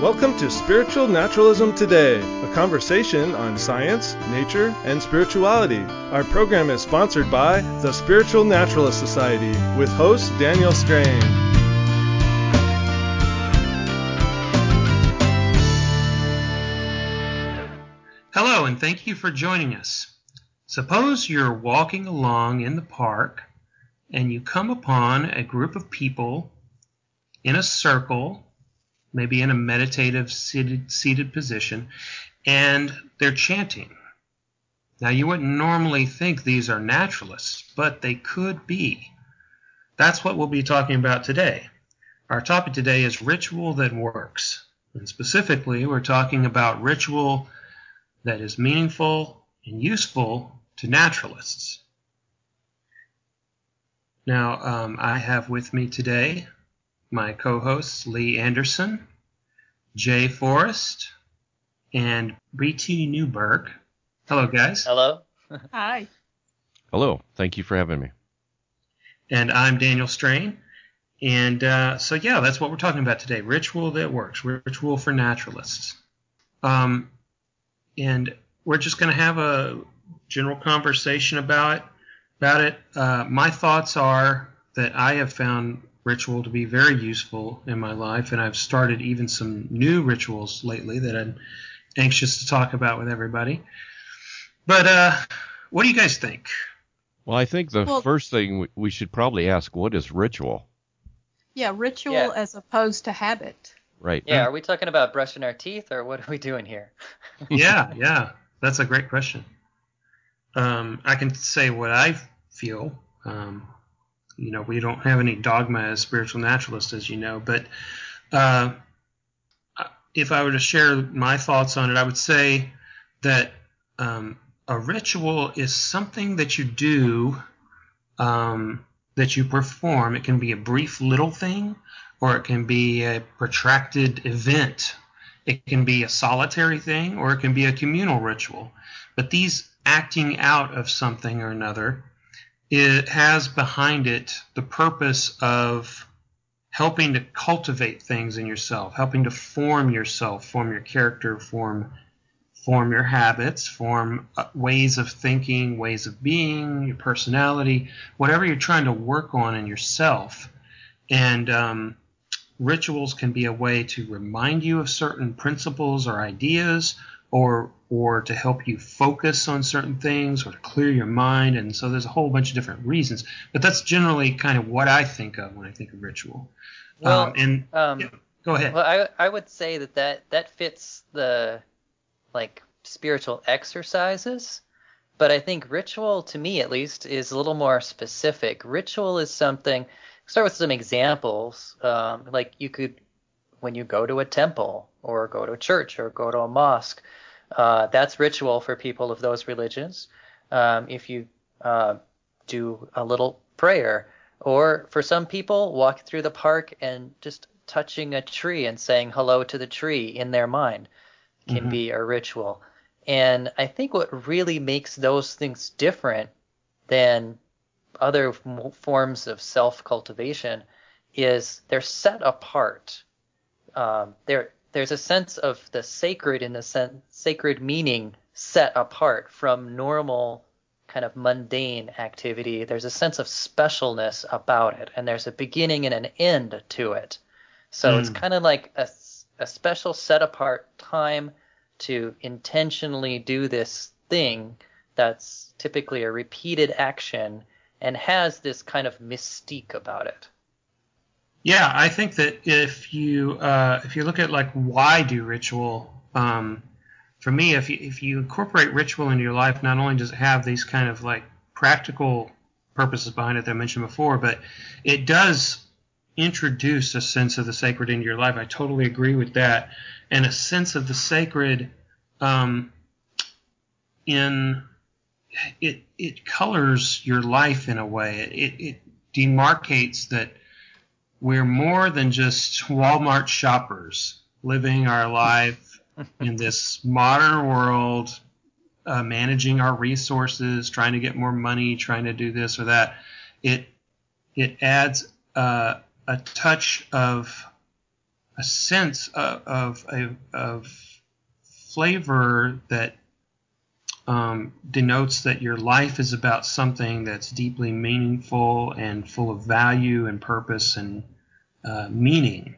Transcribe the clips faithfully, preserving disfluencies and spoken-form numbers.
Welcome to Spiritual Naturalism Today, a conversation on science, nature, and spirituality. Our program is sponsored by the Spiritual Naturalist Society with host Daniel Strain. Hello, and thank you for joining us. Suppose you're walking along in the park and you come upon a group of people in a circle, maybe in a meditative seated, seated position, and they're chanting. Now, you wouldn't normally think these are naturalists, but they could be. That's what we'll be talking about today. Our topic today is ritual that works. And specifically, we're talking about ritual that is meaningful and useful to naturalists. Now, um, I have with me today my co-hosts Lee Anderson, Jay Forrest, and B T Newberg. Hello, guys. Hello. Hi. Hello. Thank you for having me. And I'm Daniel Strain. And uh, so, yeah, that's what we're talking about today. Ritual that works. Ritual for naturalists. Um, and we're just going to have a general conversation about it. About it. Uh, my thoughts are that I have found ritual to be very useful in my life, and I've started even some new rituals lately that I'm anxious to talk about with everybody. But uh, what do you guys think? Well, I think the Well- first thing we- we should probably ask, what is ritual? Yeah, ritual Yeah. as opposed to habit. Right. Yeah, are we talking about brushing our teeth, or what are we doing here? yeah, yeah, that's a great question. Um, I can say what I feel. Um, you know, we don't have any dogma as spiritual naturalists, as you know, but uh, if I were to share my thoughts on it, I would say that um, a ritual is something that you do, um, that you perform. It can be a brief little thing, or it can be a protracted event. It can be a solitary thing, or it can be a communal ritual. But these acting out of something or another, it has behind it the purpose of helping to cultivate things in yourself, helping to form yourself, form your character, form form your habits, form uh, ways of thinking, ways of being, your personality, whatever you're trying to work on in yourself. And um, rituals can be a way to remind you of certain principles or ideas, or or to help you focus on certain things, or to clear your mind. And so there's a whole bunch of different reasons. But that's generally kind of what I think of when I think of ritual. Well, um, and um, yeah, go ahead. Well, I I would say that that, that fits the like spiritual exercises, but I think ritual, to me at least, is a little more specific. Ritual is something. Start with some examples. Um, like you could, when you go to a temple, or go to a church, or go to a mosque. Uh, that's ritual for people of those religions. Um, if you uh, do a little prayer, or for some people, walk through the park and just touching a tree and saying hello to the tree in their mind can Mhm. be a ritual. And I think what really makes those things different than other f- forms of self-cultivation is they're set apart. Um, they're there's a sense of the sacred in the sen- sacred meaning set apart from normal kind of mundane activity. There's a sense of specialness about it, and there's a beginning and an end to it. So it's Mm. kind of like a, s- a special set apart time to intentionally do this thing that's typically a repeated action and has this kind of mystique about it. Yeah, I think that if you uh, if you look at like why do ritual, um, for me, if you if you incorporate ritual into your life, not only does it have these kind of like practical purposes behind it that I mentioned before, but it does introduce a sense of the sacred into your life. I totally agree with that, and a sense of the sacred um, in it it colors your life in a way. It it demarcates that we're more than just Walmart shoppers living our life in this modern world, uh, managing our resources, trying to get more money, trying to do this or that. It it adds uh, a touch of a sense of, of, of, of flavor that um, denotes that your life is about something that's deeply meaningful and full of value and purpose and uh, meaning.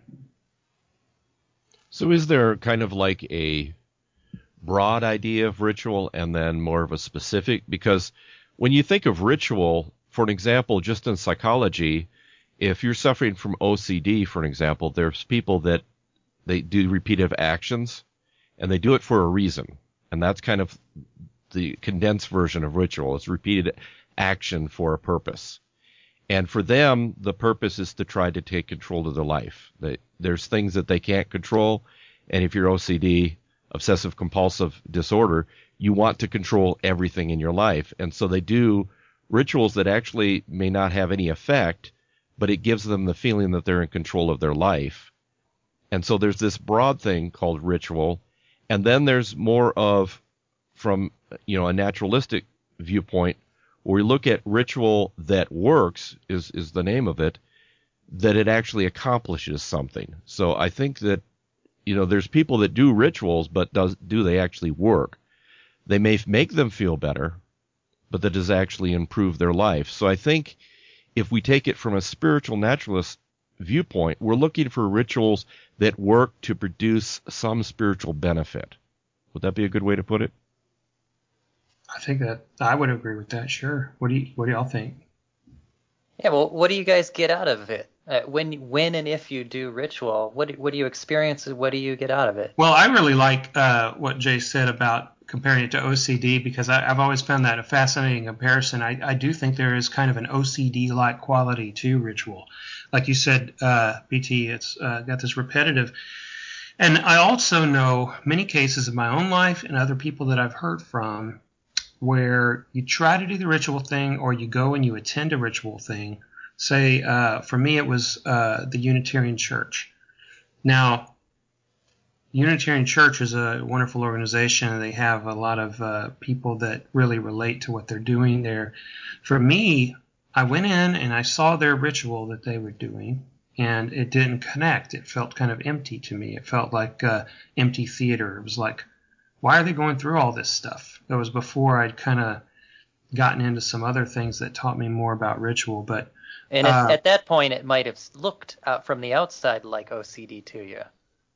So is there kind of like a broad idea of ritual and then more of a specific? Because when you think of ritual, for an example, just in psychology, if you're suffering from O C D, for an example, there's people that they do repetitive actions and they do it for a reason. And that's kind of the condensed version of ritual. It's repeated action for a purpose. And for them, the purpose is to try to take control of their life. They, there's things that they can't control. And if you're O C D, obsessive compulsive disorder, you want to control everything in your life. And so they do rituals that actually may not have any effect, but it gives them the feeling that they're in control of their life. And so there's this broad thing called ritual. And then there's more of, from, you know, a naturalistic viewpoint, where we look at ritual that works, is, is the name of it, that it actually accomplishes something. So I think that, you know, there's people that do rituals, but does do they actually work? They may make them feel better, but that does actually improve their life. So I think if we take it from a spiritual naturalist viewpoint, we're looking for rituals that work to produce some spiritual benefit. Would that be a good way to put it? I think that I would agree with that. Sure. What do you What do y'all think? Yeah. Well, what do you guys get out of it? Uh, when when and if you do ritual, what do, what do you experience? What do you get out of it? Well, I really like uh, what Jay said about comparing it to O C D, because I, I've always found that a fascinating comparison. I, I do think there is kind of an O C D-like quality to ritual. Like you said, uh, B T, it's uh, got this repetitive. And I also know many cases in my own life and other people that I've heard from where you try to do the ritual thing, or you go and you attend a ritual thing. Say, uh, for me, it was uh, the Unitarian Church. Now, Unitarian Church is a wonderful organization. They have a lot of uh, people that really relate to what they're doing there. For me, I went in and I saw their ritual that they were doing, and it didn't connect. It felt kind of empty to me. It felt like uh, empty theater. It was like, why are they going through all this stuff? That was before I'd kind of gotten into some other things that taught me more about ritual. But And uh, at, at that point, it might have looked out from the outside like O C D to you.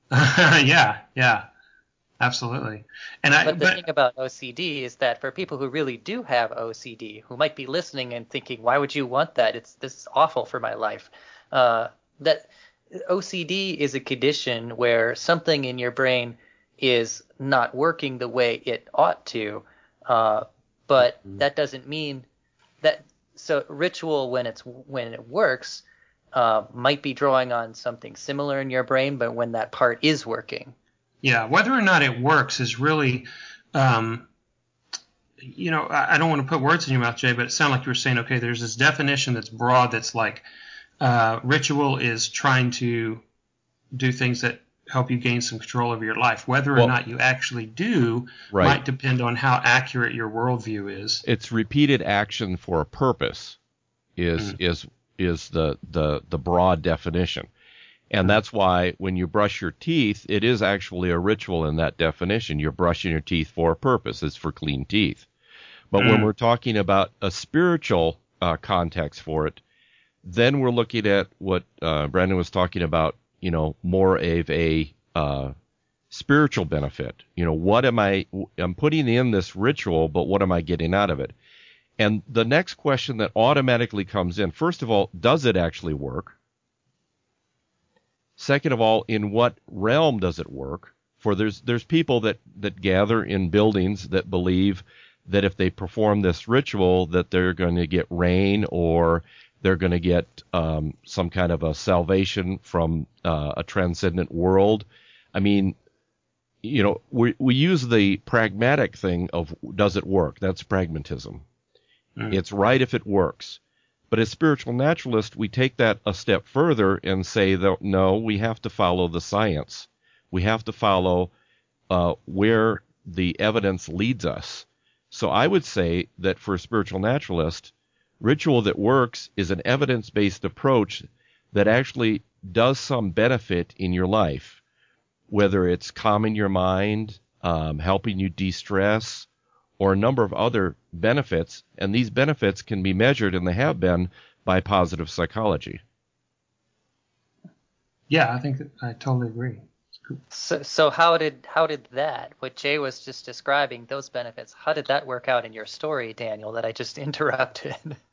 yeah, yeah, absolutely. And I, but the but, thing about O C D is that for people who really do have O C D, who might be listening and thinking, "Why would you want that? It's this is awful for my life." Uh, that O C D is a condition where something in your brain is not working the way it ought to, uh, but mm-hmm. that doesn't mean that. So ritual, when it's when it works, uh, might be drawing on something similar in your brain, but when that part is working. Yeah, whether or not it works is really, um, you know, I, I don't want to put words in your mouth, Jay, but it sounded like you were saying, okay, there's this definition that's broad that's like uh, ritual is trying to do things that help you gain some control over your life. Whether or well, not you actually do right. might depend on how accurate your worldview is. It's repeated action for a purpose is mm. is is the, the, the broad definition. And that's why when you brush your teeth, it is actually a ritual in that definition. You're brushing your teeth for a purpose. It's for clean teeth. But mm. when we're talking about a spiritual uh, context for it, then we're looking at what uh, Brandon was talking about, you know, more of a uh, spiritual benefit. You know, what am I, I'm putting in this ritual, but what am I getting out of it? And the next question that automatically comes in, first of all, does it actually work? Second of all, in what realm does it work? For there's there's people that, that gather in buildings that believe that if they perform this ritual that they're going to get rain, or they're going to get um, some kind of a salvation from uh, a transcendent world. I mean, you know, we we use the pragmatic thing of does it work? That's pragmatism. Mm. It's right if it works. But as spiritual naturalists, we take that a step further and say that, no, we have to follow the science. We have to follow uh, where the evidence leads us. So I would say that for a spiritual naturalist, ritual that works is an evidence-based approach that actually does some benefit in your life, whether it's calming your mind, um, helping you de-stress, or a number of other benefits, and these benefits can be measured, and they have been, by positive psychology. Yeah, I think that I totally agree. It's cool. So, so how did how did that, what Jay was just describing, those benefits, how did that work out in your story, Daniel, that I just interrupted?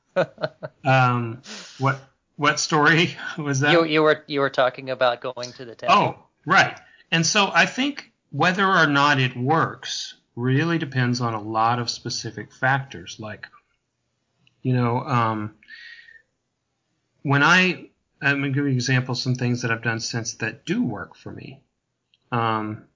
Um, what what story was that? You you were you were talking about going to the temple. Oh, right. And so I think whether or not it works really depends on a lot of specific factors. Like, you know, um, when I, I'm going to give you an example of some things that I've done since that do work for me. Um,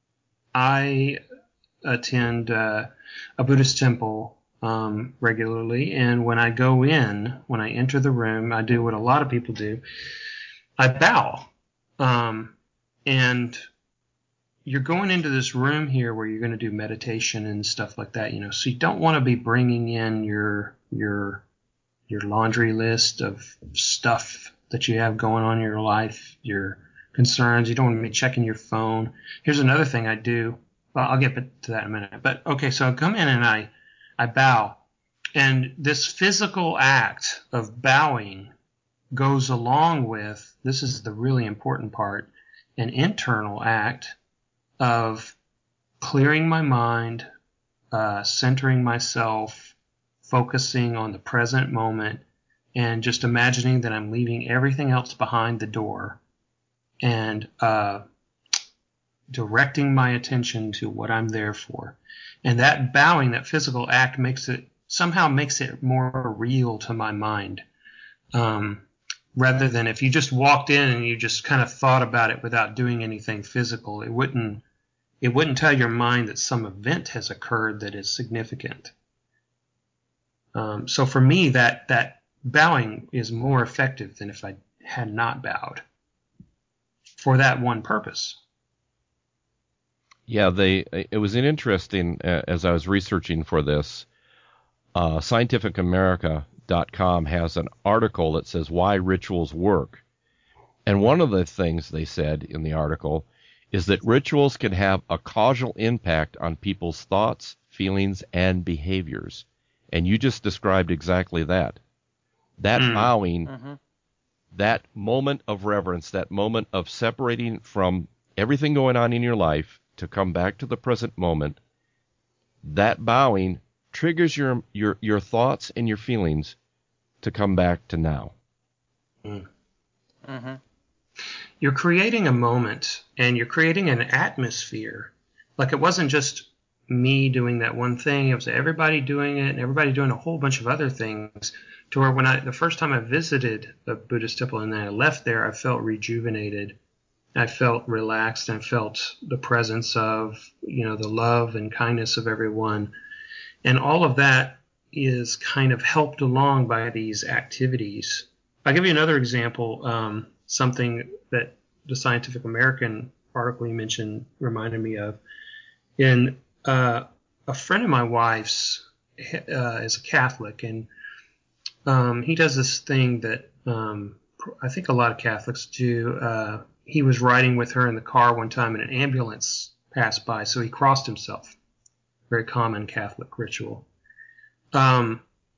I attend uh, a Buddhist temple um, regularly, and when I go in, when I enter the room, I do what a lot of people do. I bow. Um, and you're going into this room here where you're going to do meditation and stuff like that, you know, so you don't want to be bringing in your your your laundry list of stuff that you have going on in your life, your concerns. You don't want to be checking your phone. Here's another thing I do. Well, I'll get to that in a minute. But okay, so I come in and I I bow, and this physical act of bowing goes along with, this is the really important part, an internal act of clearing my mind, uh, centering myself, focusing on the present moment, and just imagining that I'm leaving everything else behind the door, and uh, directing my attention to what I'm there for. And that bowing, that physical act, makes it somehow makes it more real to my mind. Um, rather than if you just walked in and you just kind of thought about it without doing anything physical, it wouldn't it wouldn't tell your mind that some event has occurred that is significant. Um, so for me, that that bowing is more effective than if I had not bowed for that one purpose. Yeah, they. It was an interesting, uh, as I was researching for this, uh, Scientific America dot com has an article that says why rituals work. And one of the things they said in the article is that rituals can have a causal impact on people's thoughts, feelings, and behaviors. And you just described exactly that. That Mm. bowing, Mm-hmm. that moment of reverence, that moment of separating from everything going on in your life to come back to the present moment, that bowing triggers your your your thoughts and your feelings to come back to now. Mm. Mm-hmm. You're creating a moment, and you're creating an atmosphere. Like, it wasn't just me doing that one thing, it was everybody doing it, and everybody doing a whole bunch of other things, to where when I the first time I visited a Buddhist temple and then I left there, I felt rejuvenated. I felt relaxed, and I felt the presence of, you know, the love and kindness of everyone. And all of that is kind of helped along by these activities. I'll give you another example, um, something that the Scientific American article you mentioned reminded me of. In uh, a friend of my wife's uh, is a Catholic, and um, he does this thing that um, I think a lot of Catholics do. Uh, he was riding with her in the car one time, and an ambulance passed by, so he crossed himself. Very common Catholic ritual. Um,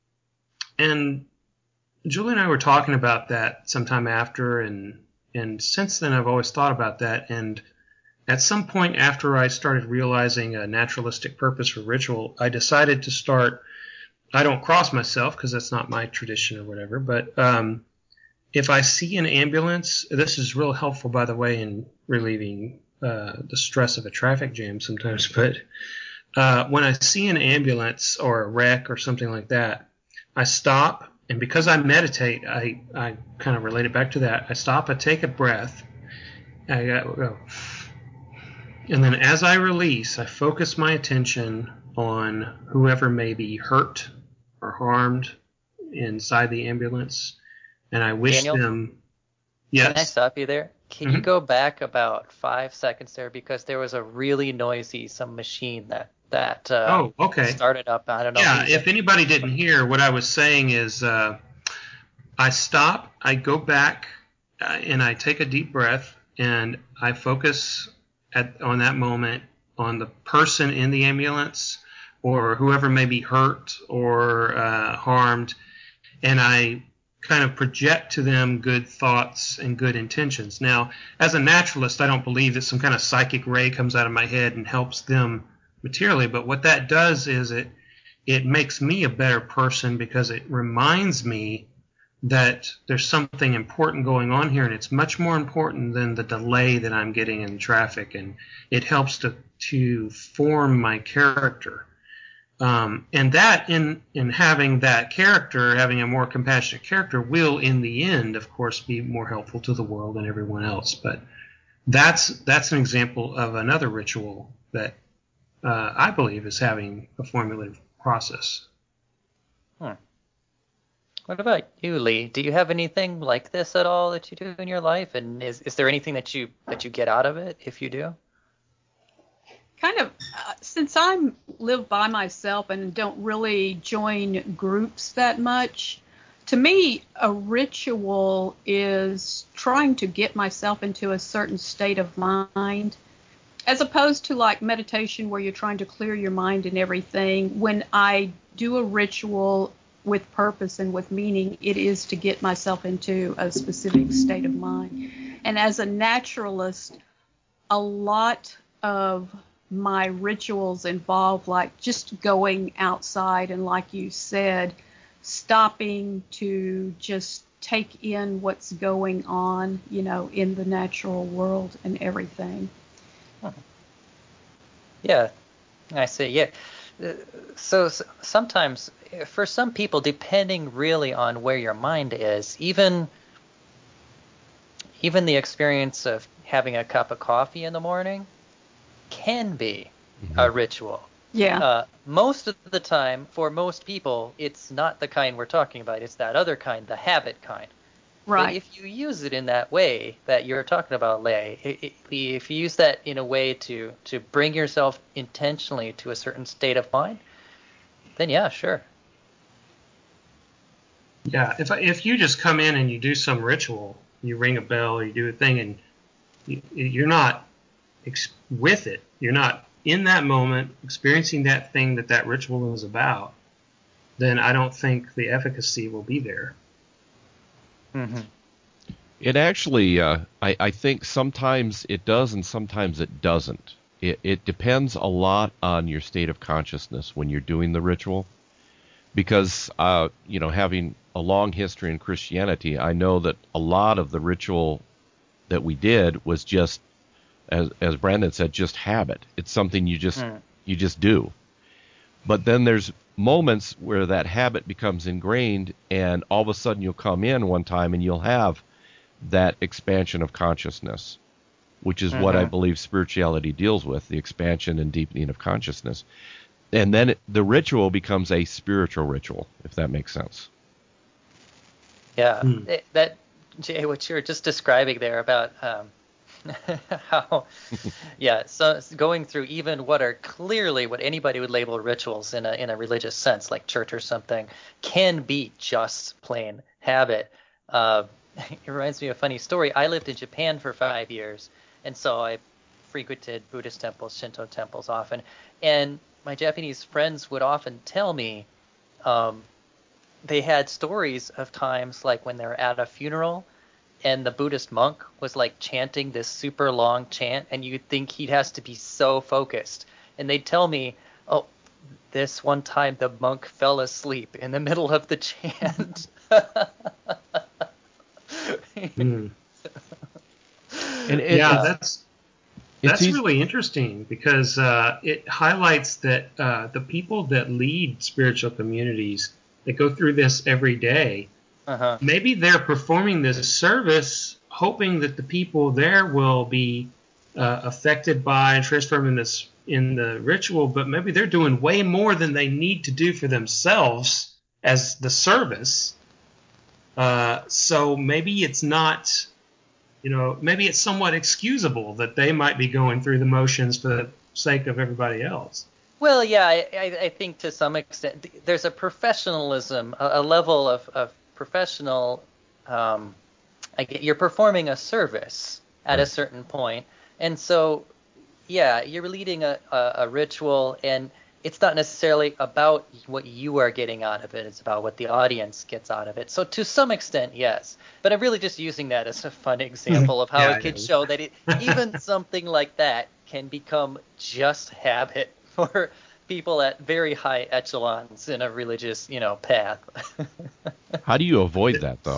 and Julie and I were talking about that sometime after, and and since then I've always thought about that. And at some point after I started realizing a naturalistic purpose for ritual, I decided to start. I don't cross myself because that's not my tradition or whatever, but um, if I see an ambulance, this is real helpful, by the way, in relieving uh, the stress of a traffic jam sometimes, but uh, when I see an ambulance or a wreck or something like that, I stop, and because I meditate, I, I kind of relate it back to that. I stop, I take a breath, I go, and then as I release, I focus my attention on whoever may be hurt or harmed inside the ambulance, and I wish Daniel? them. Yes. Can I stop you there? Can Mhm. you go back about five seconds there, because there was a really noisy some machine that that uh, Oh, okay. started up. I don't know. Yeah, who's if anybody didn't hear, what I was saying is uh, I stop, I go back, uh, and I take a deep breath and I focus at on that moment on the person in the ambulance or whoever may be hurt or uh, harmed, and I kind of project to them good thoughts and good intentions. Now, as a naturalist, I don't believe that some kind of psychic ray comes out of my head and helps them materially, but what that does is it it makes me a better person because it reminds me that there's something important going on here, and it's much more important than the delay that I'm getting in traffic, and it helps to to form my character. Um, and that in in having that character, having a more compassionate character, will in the end, of course, be more helpful to the world and everyone else. But that's that's an example of another ritual that uh, I believe is having a formulative process. Hmm. What about you, Lee? Do you have anything like this at all that you do in your life? And is is there anything that you that you get out of it if you do? Kind of, uh, since I live by myself and don't really join groups that much, to me, a ritual is trying to get myself into a certain state of mind, as opposed to like meditation where you're trying to clear your mind and everything. When I do a ritual with purpose and with meaning, it is to get myself into a specific state of mind. And as a naturalist, a lot of my rituals involve like just going outside and, like you said, stopping to just take in what's going on, you know, in the natural world and everything. Yeah, I see. Yeah. So, so sometimes for some people, depending really on where your mind is, even even the experience of having a cup of coffee in the morning can be mm-hmm. a ritual. Yeah. Uh, most of the time, for most people, it's not the kind we're talking about. It's that other kind, the habit kind. Right. But if you use it in that way that you're talking about, Lay, if you use that in a way to, to bring yourself intentionally to a certain state of mind, then yeah, sure. Yeah, if if you just come in and you do some ritual, you ring a bell or you do a thing, and you, you're not ex- with it, you're not in that moment experiencing that thing that that ritual is about, then I don't think the efficacy will be there. Mm-hmm. It actually, uh, I, I think sometimes it does and sometimes it doesn't. It, it depends a lot on your state of consciousness when you're doing the ritual. Because, uh, you know, having a long history in Christianity, I know that a lot of the ritual that we did was just, as as Brandon said, just habit. It's something you just mm. you just do. But then there's moments where that habit becomes ingrained, and all of a sudden you'll come in one time and you'll have that expansion of consciousness, which is mm-hmm. what I believe spirituality deals with, the expansion and deepening of consciousness. And then it, the ritual becomes a spiritual ritual, if that makes sense. Yeah, mm. it, that, Jay, what you were just describing there about um, how, yeah, so going through even what are clearly what anybody would label rituals in a in a religious sense, like church or something, can be just plain habit. Uh, it reminds me of a funny story. I lived in Japan for five years, and so I frequented Buddhist temples, Shinto temples often, and my Japanese friends would often tell me um, they had stories of times like when they're at a funeral and the Buddhist monk was like chanting this super long chant, and you'd think he has to be so focused. And they'd tell me, oh, this one time the monk fell asleep in the middle of the chant. mm. And it, yeah, that's that's easy. Really interesting because uh, it highlights that uh, the people that lead spiritual communities that go through this every day, uh-huh. maybe they're performing this service hoping that the people there will be uh, affected by and transformed in this in the ritual, but maybe they're doing way more than they need to do for themselves as the service. Uh, so maybe it's not. You know, maybe it's somewhat excusable that they might be going through the motions for the sake of everybody else. Well, yeah, I, I think to some extent there's a professionalism, a, a level of, of professional um, I get, you're performing a service at a certain point, and so yeah, you're leading a, a, a ritual, and it's not necessarily about what you are getting out of it. It's about what the audience gets out of it. So to some extent, yes. But I'm really just using that as a fun example of how Yeah, it I could know. show that it, even something like that can become just habit for people at very high echelons in a religious, you know, path. How do you avoid that, though?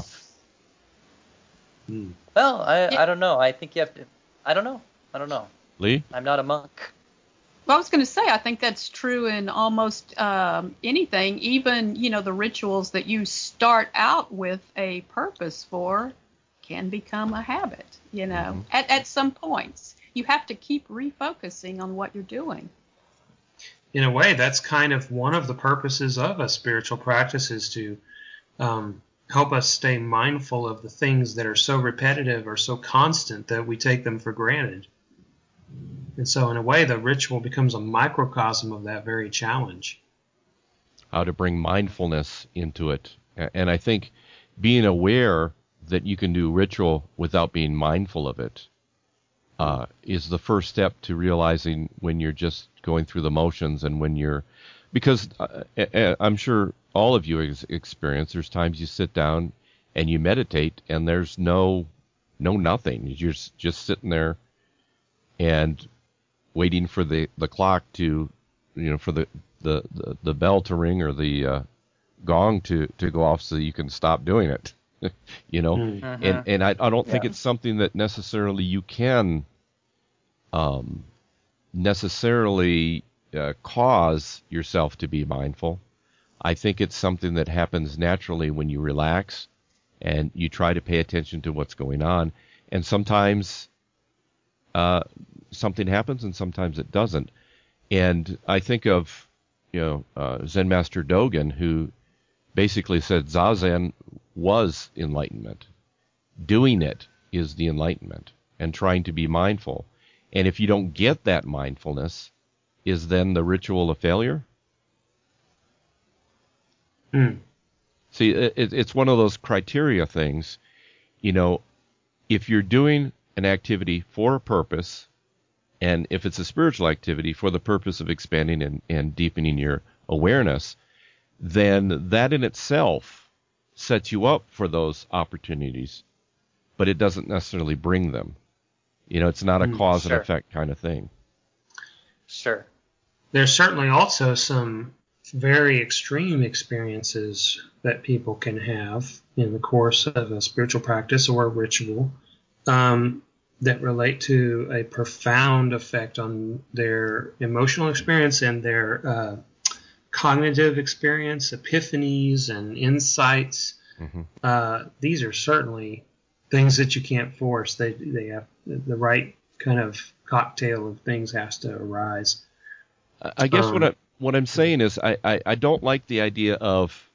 Hmm. Well, I, Yeah. I don't know. I think you have to. I don't know. I don't know. Lee? I'm not a monk. Well, I was going to say, I think that's true in almost um, anything, even, you know, the rituals that you start out with a purpose for can become a habit, you know, Mm-hmm. at, at some points. You have to keep refocusing on what you're doing. In a way, that's kind of one of the purposes of a spiritual practice, is to um, help us stay mindful of the things that are so repetitive or so constant that we take them for granted. And so in a way, the ritual becomes a microcosm of that very challenge. How to bring mindfulness into it. A- And I think being aware that you can do ritual without being mindful of it uh, is the first step to realizing when you're just going through the motions, and when you're, because uh, uh, I'm sure all of you ex- experience, there's times you sit down and you meditate and there's no, no nothing. You're just, just sitting there and waiting for the, the clock to, you know, for the, the, the, the bell to ring, or the uh, gong to, to go off, so you can stop doing it, you know. Mm. Mhm. And and I, I don't think Yeah. it's something that necessarily you can um, necessarily uh, cause yourself to be mindful. I think it's something that happens naturally when you relax and you try to pay attention to what's going on. And sometimes uh, something happens and sometimes it doesn't. And I think of, you know, uh, Zen Master Dogen, who basically said Zazen was enlightenment. Doing it is the enlightenment, and trying to be mindful. And if you don't get that mindfulness, is then the ritual a failure? Mm. See, it, it's one of those criteria things. You know, if you're doing an activity for a purpose, and if it's a spiritual activity for the purpose of expanding and, and deepening your awareness, then that in itself sets you up for those opportunities, but it doesn't necessarily bring them. You know, it's not a Mm, cause sure. and effect kind of thing. Sure. There's certainly also some very extreme experiences that people can have in the course of a spiritual practice or a ritual um, that relate to a profound effect on their emotional experience and their uh, cognitive experience, epiphanies and insights. Mm-hmm. Uh, these are certainly things that you can't force. They they have the right kind of cocktail of things has to arise. I guess Um, what I what I'm saying is I, I, I don't like the idea of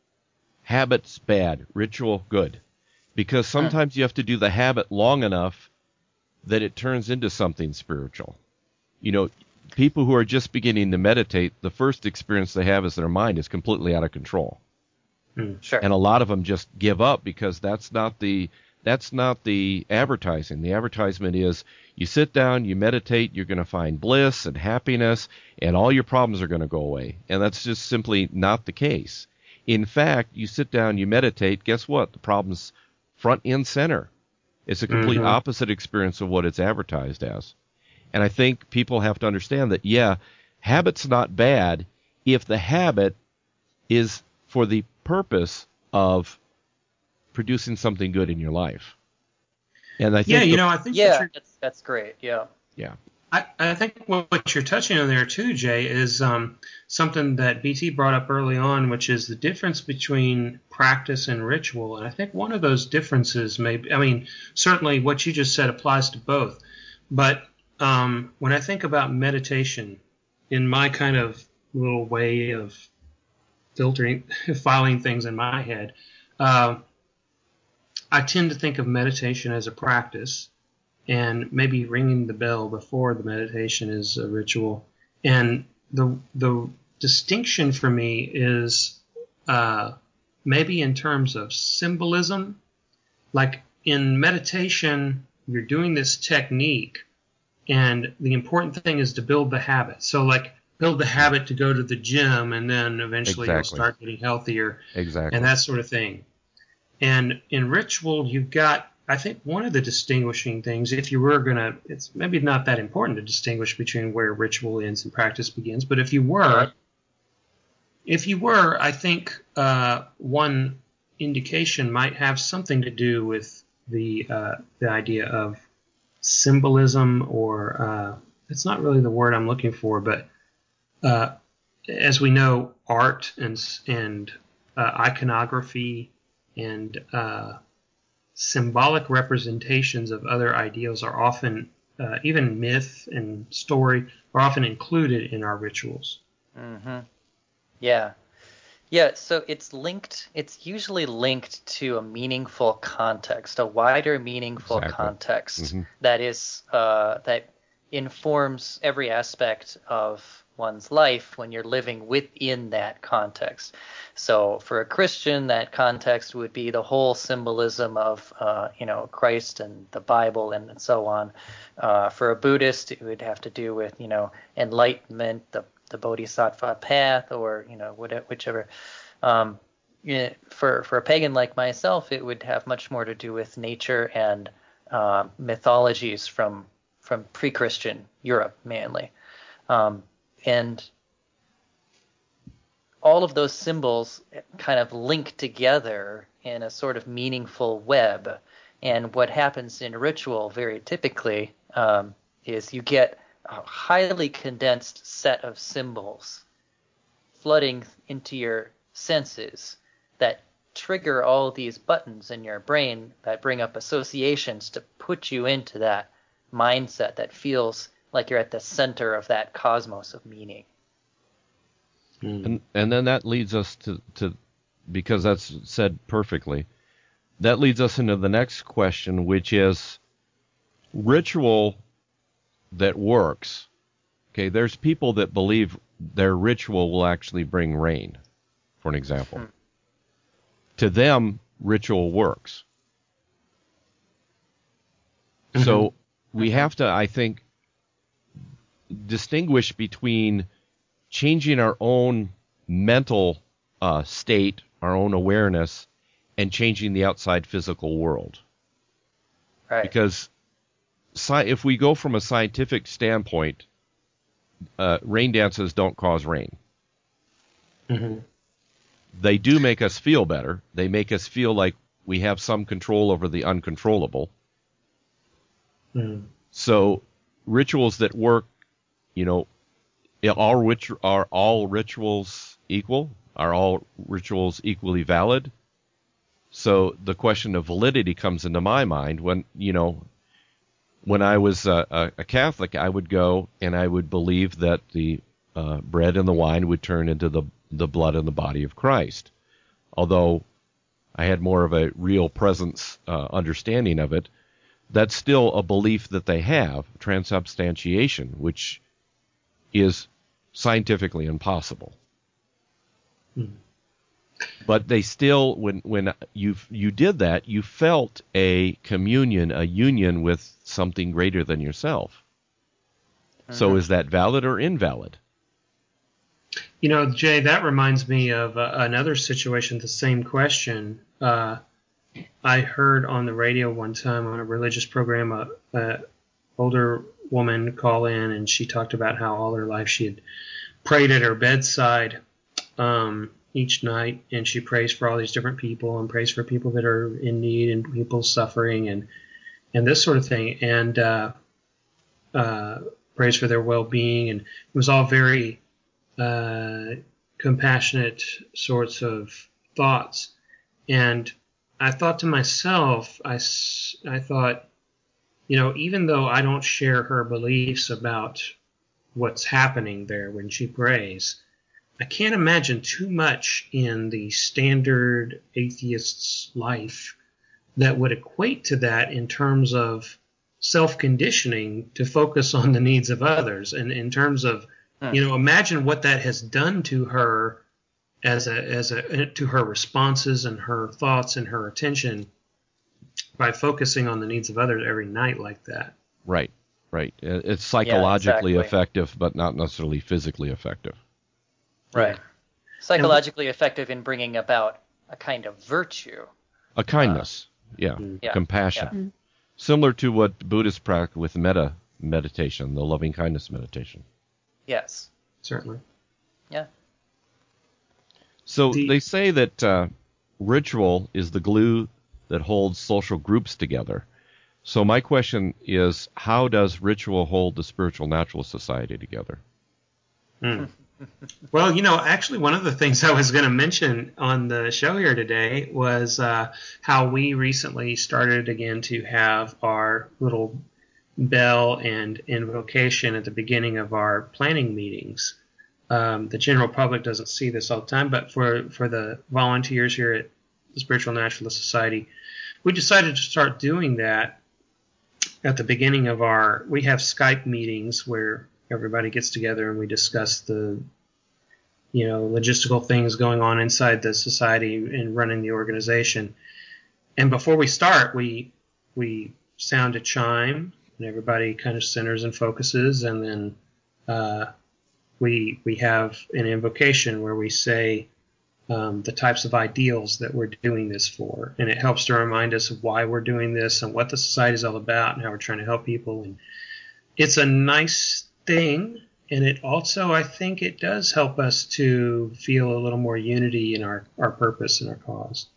habits bad, ritual good, because sometimes you have to do the habit long enough that it turns into something spiritual. You know, people who are just beginning to meditate, the first experience they have is their mind is completely out of control. Sure. And a lot of them just give up because that's not the that's not the advertising. The advertisement is you sit down, you meditate, you're going to find bliss and happiness, and all your problems are going to go away. And that's just simply not the case. In fact, you sit down, you meditate, guess what? The problem's front and center. It's a complete Mhm. opposite experience of what it's advertised as. And I think people have to understand that, yeah, habit's not bad if the habit is for the purpose of producing something good in your life. And I think Yeah, you the- know, I think what Yeah, you're, that's that's great. Yeah. yeah. I, I think what, what you're touching on there too, Jay, is um, something that B T brought up early on, which is the difference between practice and ritual. And I think one of those differences may be, I mean, certainly what you just said applies to both. But um, when I think about meditation, in my kind of little way of filtering, filing things in my head, uh, I tend to think of meditation as a practice, and maybe ringing the bell before the meditation is a ritual. And the the distinction for me is uh, maybe in terms of symbolism. Like in meditation, you're doing this technique, and the important thing is to build the habit. So, like, build the habit to go to the gym, and then eventually exactly. you'll start getting healthier, exactly, and that sort of thing. And in ritual, you've got, I think, one of the distinguishing things, if you were going to, it's maybe not that important to distinguish between where ritual ends and practice begins, but if you were, if you were, I think uh, one indication might have something to do with the uh, the idea of symbolism, or uh, it's not really the word I'm looking for, but uh, as we know, art and and uh, iconography and uh, symbolic representations of other ideals are often, uh, even myth and story, are often included in our rituals. Mm-hmm. Yeah. Yeah, so it's linked, it's usually linked to a meaningful context, a wider meaningful exactly. context mm-hmm. that is, uh, that informs every aspect of one's life when you're living within that context. So for a Christian, that context would be the whole symbolism of, uh, you know, Christ and the Bible and so on. Uh, for a Buddhist, it would have to do with, you know, enlightenment, the the Bodhisattva path, or, you know, whatever, whichever. Um, yeah, for for a pagan like myself, it would have much more to do with nature and uh, mythologies from from pre-Christian Europe mainly, um, and all of those symbols kind of link together in a sort of meaningful web. And what happens in ritual very typically um, is you get a highly condensed set of symbols flooding into your senses that trigger all these buttons in your brain that bring up associations to put you into that mindset that feels like you're at the center of that cosmos of meaning. And and then that leads us to, to because that's said perfectly, that leads us into the next question, which is ritual that works. Okay, there's people that believe their ritual will actually bring rain, for an example. Hmm. To them, ritual works. Mm-hmm. So we have to, I think, distinguish between changing our own mental uh, state, our own awareness, and changing the outside physical world. Right. Because if we go from a scientific standpoint, uh, rain dances don't cause rain. Mm-hmm. They do make us feel better. They make us feel like we have some control over the uncontrollable. Mm-hmm. So rituals that work, you know, are, rit- are all rituals equal? Are all rituals equally valid? So the question of validity comes into my mind when, you know, when I was a, a Catholic, I would go and I would believe that the uh, bread and the wine would turn into the, the blood and the body of Christ. Although I had more of a real presence uh, understanding of it, that's still a belief that they have, transubstantiation, which is scientifically impossible. Hmm. But they still, when when you you did that, you felt a communion, a union with something greater than yourself. Mm-hmm. So is that valid or invalid? You know, Jay, that reminds me of uh, another situation, the same question. Uh, I heard on the radio one time on a religious program a, a older woman call in, and she talked about how all her life she had prayed at her bedside um, each night, and she prays for all these different people and prays for people that are in need and people suffering and and this sort of thing, and uh, uh, prays for their well-being, and it was all very uh, compassionate sorts of thoughts. And I thought to myself, I, I thought, you know, even though I don't share her beliefs about what's happening there when she prays, I can't imagine too much in the standard atheist's life that would equate to that in terms of self-conditioning to focus on the needs of others. And in terms of, hmm. you know, imagine what that has done to her as a, as a, to her responses and her thoughts and her attention. by focusing on the needs of others every night like that. Right, right. Uh, It's psychologically exactly. effective, but not necessarily physically effective. Right. Psychologically effective in bringing about a kind of virtue. A kindness, yeah, Yeah, compassion. yeah. Similar to what Buddhists practice with metta meditation, the loving kindness meditation. Yes. Certainly. Yeah. So The- they say that uh, ritual is the glue that holds social groups together. So my question is, how does ritual hold the Spiritual Naturalist Society together? Mm. Well, you know, actually, one of the things I was going to mention on the show here today was uh, how we recently started again to have our little bell and invocation at the beginning of our planning meetings. Um, the general public doesn't see this all the time, but for, for the volunteers here at the Spiritual Naturalist Society, we decided to start doing that at the beginning of our, we have Skype meetings where everybody gets together and we discuss the, you know, logistical things going on inside the society and running the organization. And before we start, we we sound a chime and everybody kind of centers and focuses, and then uh, we we have an invocation where we say um, the types of ideals that we're doing this for, and it helps to remind us of why we're doing this and what the society is all about and how we're trying to help people. And it's a nice thing, and it also, I think it does help us to feel a little more unity in our, our purpose and our cause.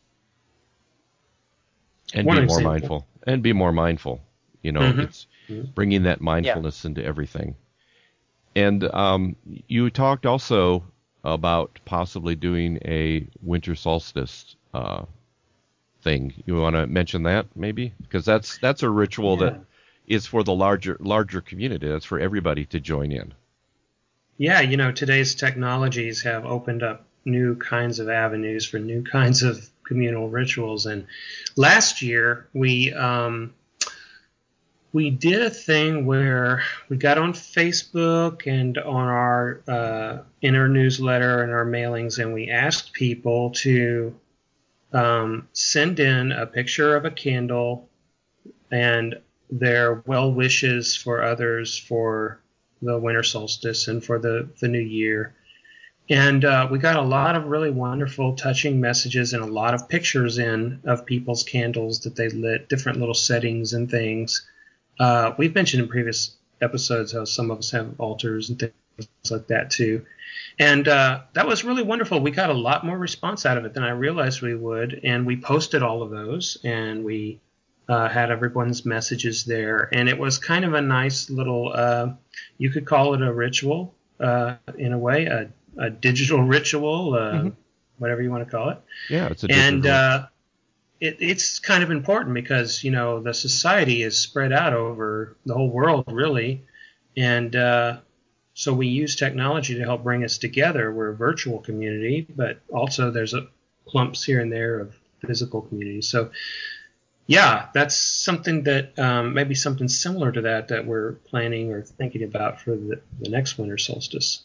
And One be more example. mindful. And be more mindful. You know, Mhm. it's bringing that mindfulness into everything. And um, you talked also about possibly doing a winter solstice uh, thing. You want to mention that maybe? Because that's that's a ritual Yeah. that is for the larger larger community. That's for everybody to join in. Yeah, you know, today's technologies have opened up new kinds of avenues for new kinds of communal rituals. And last year, we um, we did a thing where we got on Facebook and on our uh, in our newsletter and our mailings, and we asked people to um, send in a picture of a candle and their well wishes for others for the winter solstice and for the, the new year. And uh, we got a lot of really wonderful, touching messages and a lot of pictures in of people's candles that they lit, different little settings and things. Uh, we've mentioned in previous episodes how some of us have altars and things like that too. And uh, that was really wonderful. We got a lot more response out of it than I realized we would. And we posted all of those, and we uh, had everyone's messages there. And it was kind of a nice little, uh, you could call it a ritual uh, in a way, a, a digital ritual, uh, Mm-hmm. whatever you want to call it. Yeah, it's a digital. And uh, it, it's kind of important because, you know, the society is spread out over the whole world, really. And uh, so we use technology to help bring us together. We're a virtual community, but also there's a clumps here and there of physical community. So, yeah, that's something that um, maybe something similar to that that we're planning or thinking about for the, the next winter solstice.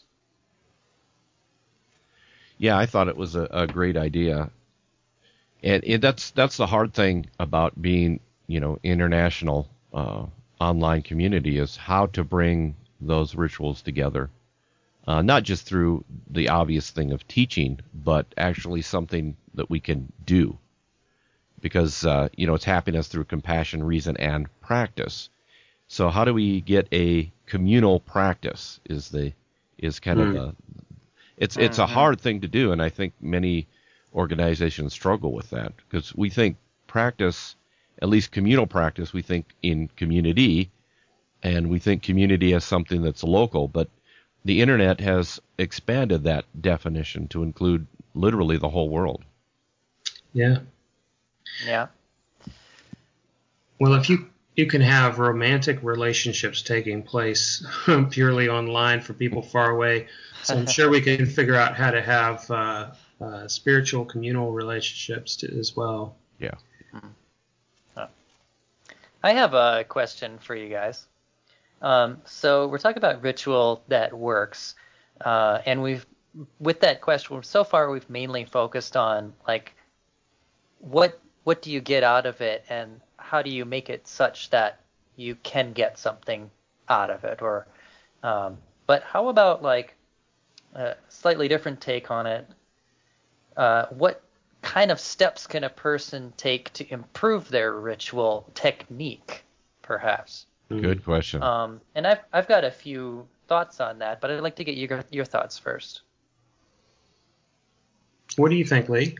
Yeah, I thought it was a, a great idea. And it, that's that's the hard thing about being, you know, international uh, online community is how to bring those rituals together. Uh, not just through the obvious thing of teaching, but actually something that we can do. Because, uh, you know, it's happiness through compassion, reason, and practice. So how do we get a communal practice is the is kind Mm. of the it's it's a hard thing to do, and I think many organizations struggle with that because we think practice, at least communal practice, we think in community, and we think community as something that's local, but the internet has expanded that definition to include literally the whole world. Yeah. Yeah. Well, if you you can have romantic relationships taking place purely online for people far away, so I'm sure we can figure out how to have uh, uh, spiritual communal relationships to, as well. Yeah. I have a question for you guys. Um, so we're talking about ritual that works, uh, and we've with that question so far we've mainly focused on like what what do you get out of it, and how do you make it such that you can get something out of it? Or, um, but how about like a slightly different take on it? Uh, what kind of steps can a person take to improve their ritual technique, perhaps? Good question. Um, and I've I've got a few thoughts on that, but I'd like to get your your thoughts first. What do you think, Lee?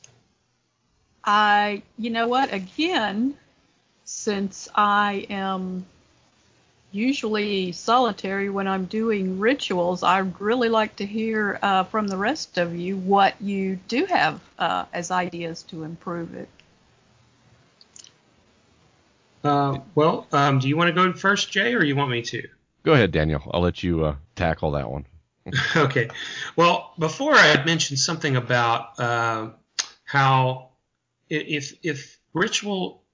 I, you know what? Again, since I am usually solitary when I'm doing rituals, I'd really like to hear uh, from the rest of you what you do have uh, as ideas to improve it. Uh, well, um, do you want to go first, Jay, or you want me to? Go ahead, Daniel. I'll let you uh, tackle that one. Okay. Well, before I had mentioned something about uh, how if if ritual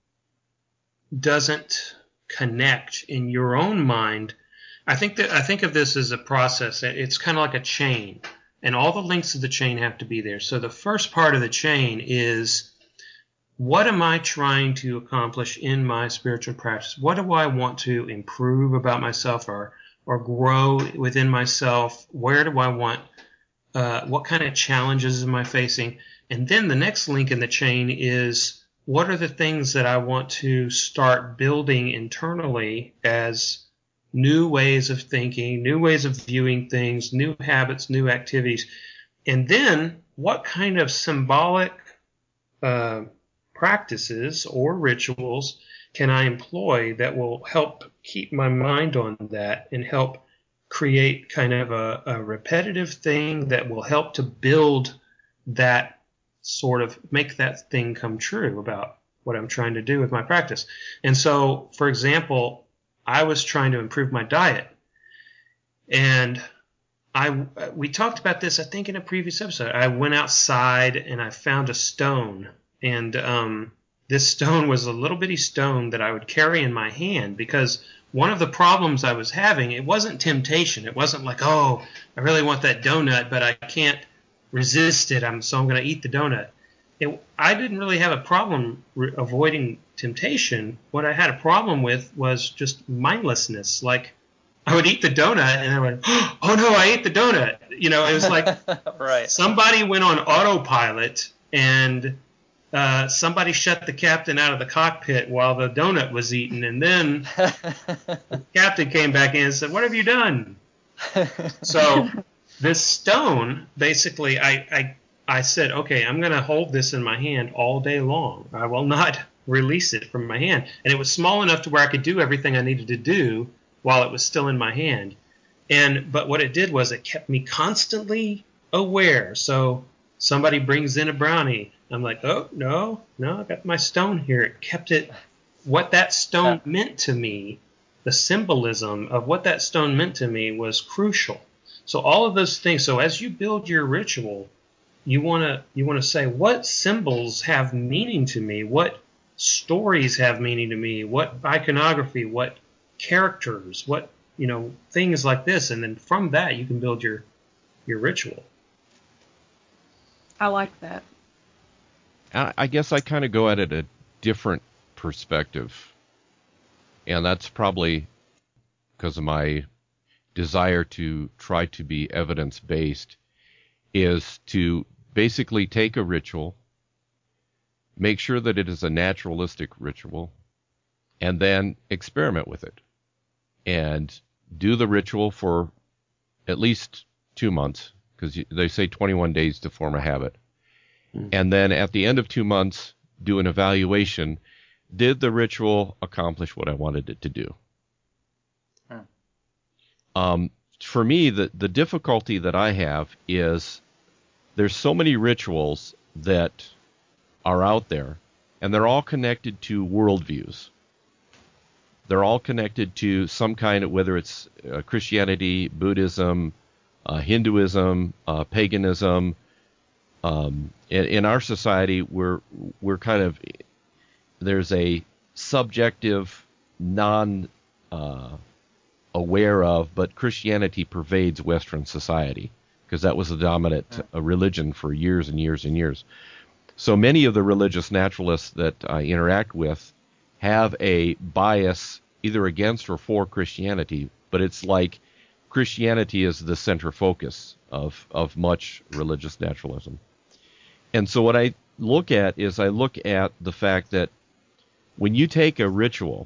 doesn't connect in your own mind, I think that I think of this as a process. It's kind of like a chain, and all the links of the chain have to be there. So the first part of the chain is, what am I trying to accomplish in my spiritual practice? What do I want to improve about myself, or or grow within myself? Where do I want, uh, what kind of challenges am I facing? And then the next link in the chain is, what are the things that I want to start building internally as new ways of thinking, new ways of viewing things, new habits, new activities? And then what kind of symbolic uh, practices or rituals can I employ that will help keep my mind on that and help create kind of a, a repetitive thing that will help to build that sort of, make that thing come true about what I'm trying to do with my practice. And so, for example, I was trying to improve my diet. And I, we talked about this, I think, in a previous episode. I went outside and I found a stone. And um, this stone was a little bitty stone that I would carry in my hand, because one of the problems I was having, it wasn't temptation. It wasn't like, oh, I really want that donut, but I can't resist it, I'm, so I'm going to eat the donut. It, I didn't really have a problem re- avoiding temptation. What I had a problem with was just mindlessness. Like, I would eat the donut, and I went, oh no, I ate the donut. You know, it was like right. Somebody went on autopilot, and uh, somebody shut the captain out of the cockpit while the donut was eaten, and then the captain came back in and said, what have you done? So this stone, basically, I, I, I said, okay, I'm going to hold this in my hand all day long. I will not release it from my hand. And it was small enough to where I could do everything I needed to do while it was still in my hand. And but what it did was it kept me constantly aware. So somebody brings in a brownie. I'm like, oh, no, no, I got my stone here. It kept it, what that stone meant to me, the symbolism of what that stone meant to me was crucial. So all of those things. So as you build your ritual, you want to you want to say, what symbols have meaning to me? What stories have meaning to me? What iconography? What characters? What, you know, things like this? And then from that, you can build your your ritual. I like that. I guess I kind of go at it a different perspective, and that's probably because of my desire to try to be evidence-based, is to basically take a ritual, make sure that it is a naturalistic ritual, and then experiment with it. And do the ritual for at least two months, because they say twenty-one days to form a habit. Mm. And then at the end of two months, do an evaluation. Did the ritual accomplish what I wanted it to do? Hmm. Um, for me, the, the difficulty that I have is there's so many rituals that are out there, and they're all connected to worldviews. They're all connected to some kind of, whether it's uh, Christianity, Buddhism, uh, Hinduism, uh, paganism. Um, in, in our society, we're we're kind of, there's a subjective, non uh, aware of, but Christianity pervades Western society because that was the dominant uh, religion for years and years and years. So many of the religious naturalists that I interact with have a bias either against or for Christianity, but it's like Christianity is the center focus of, of much religious naturalism. And so what I look at is I look at the fact that when you take a ritual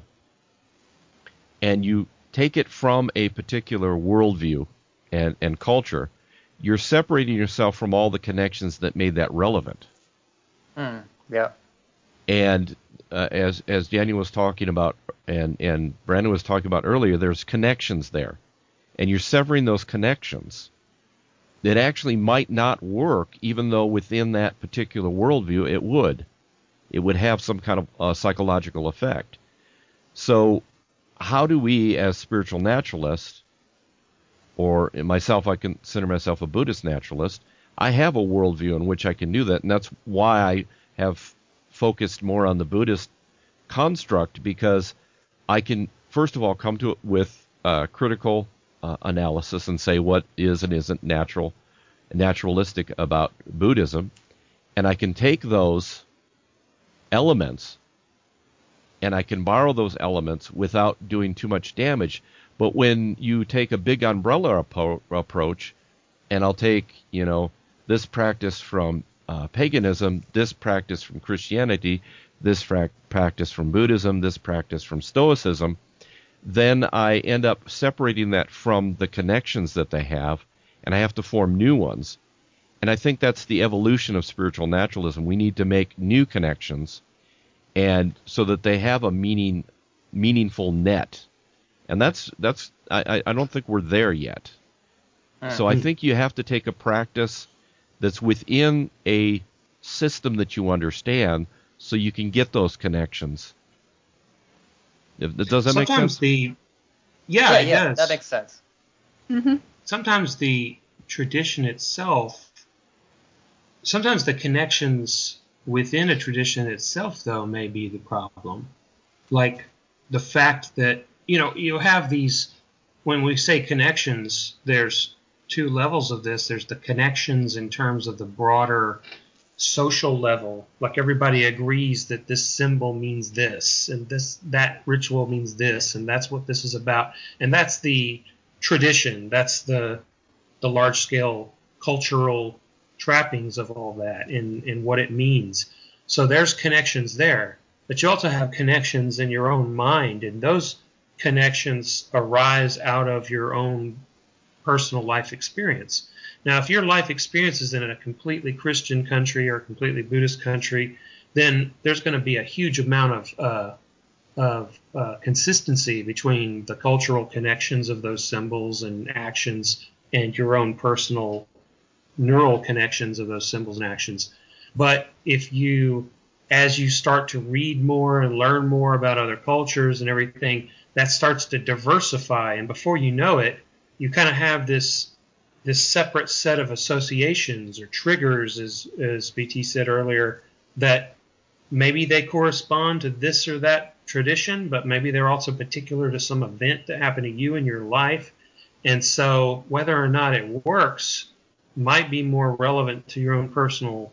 and you take it from a particular worldview and, and culture, you're separating yourself from all the connections that made that relevant. Mm, yeah. And uh, as as Daniel was talking about and, and Brandon was talking about earlier, there's connections there. And you're severing those connections that actually might not work, even though within that particular worldview it would. It would have some kind of uh, psychological effect. So how do we, as spiritual naturalists, or myself, I consider myself a Buddhist naturalist, I have a worldview in which I can do that, and that's why I have focused more on the Buddhist construct, because I can, first of all, come to it with uh, critical uh, analysis and say what is and isn't natural, naturalistic about Buddhism, and I can take those elements and I can borrow those elements without doing too much damage. But when you take a big umbrella appro- approach, and I'll take, you know, this practice from uh, paganism, this practice from Christianity, this fra- practice from Buddhism, this practice from Stoicism, then I end up separating that from the connections that they have, and I have to form new ones. And I think that's the evolution of spiritual naturalism. We need to make new connections, and so that they have a meaning, meaningful net. And that's that's I, I don't think we're there yet. So I think you have to take a practice that's within a system that you understand, so you can get those connections. Does that Sometimes make sense? The, yeah, yeah, it yeah, does. that makes sense. Mm-hmm. Sometimes the tradition itself, sometimes the connections within a tradition itself, though, may be the problem. Like the fact that, you know, you have these, when we say connections, there's two levels of this. There's the connections in terms of the broader social level, like everybody agrees that this symbol means this, and this that ritual means this, and that's what this is about, and that's the tradition. That's the the large scale cultural trappings of all that, and and what it means. So there's connections there, but you also have connections in your own mind, and those connections arise out of your own personal life experience. Now, if your life experience is in a completely Christian country or a completely Buddhist country, then there's going to be a huge amount of uh, of uh, consistency between the cultural connections of those symbols and actions and your own personal neural connections of those symbols and actions. But if you, as you start to read more and learn more about other cultures and everything, that starts to diversify, and before you know it, you kind of have this this separate set of associations or triggers, as as B T said earlier, that maybe they correspond to this or that tradition, but maybe they're also particular to some event that happened to you in your life. And so whether or not it works might be more relevant to your own personal,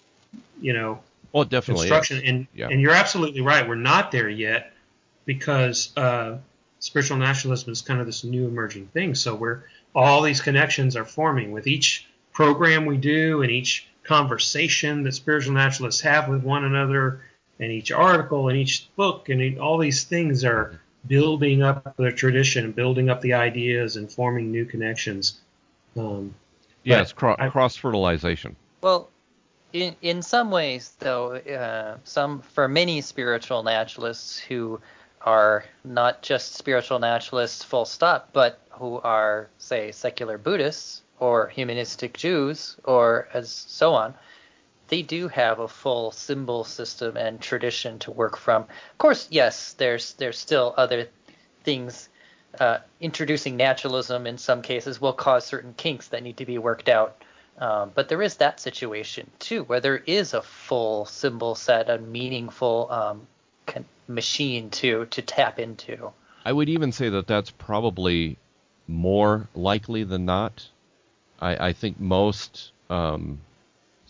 you know, well, it definitely construction. is. And, Yeah. and you're absolutely right. We're not there yet, because uh, spiritual nationalism is kind of this new emerging thing. So we're all these connections are forming with each program we do, and each conversation that spiritual naturalists have with one another, and each article and each book, and all these things are building up the tradition, building up the ideas, and forming new connections. Um, Yeah, but it's cro- I- cross-fertilization. Well, in in some ways, though, uh, some for many spiritual naturalists who are not just spiritual naturalists full stop, but who are, say, secular Buddhists or humanistic Jews or as so on, they do have a full symbol system and tradition to work from. Of course, yes, there's there's still other things. Uh, introducing naturalism in some cases will cause certain kinks that need to be worked out. Um, but there is that situation too, where there is a full symbol set, a meaningful um, con- machine to to tap into. I would even say that that's probably more likely than not. I, I think most um,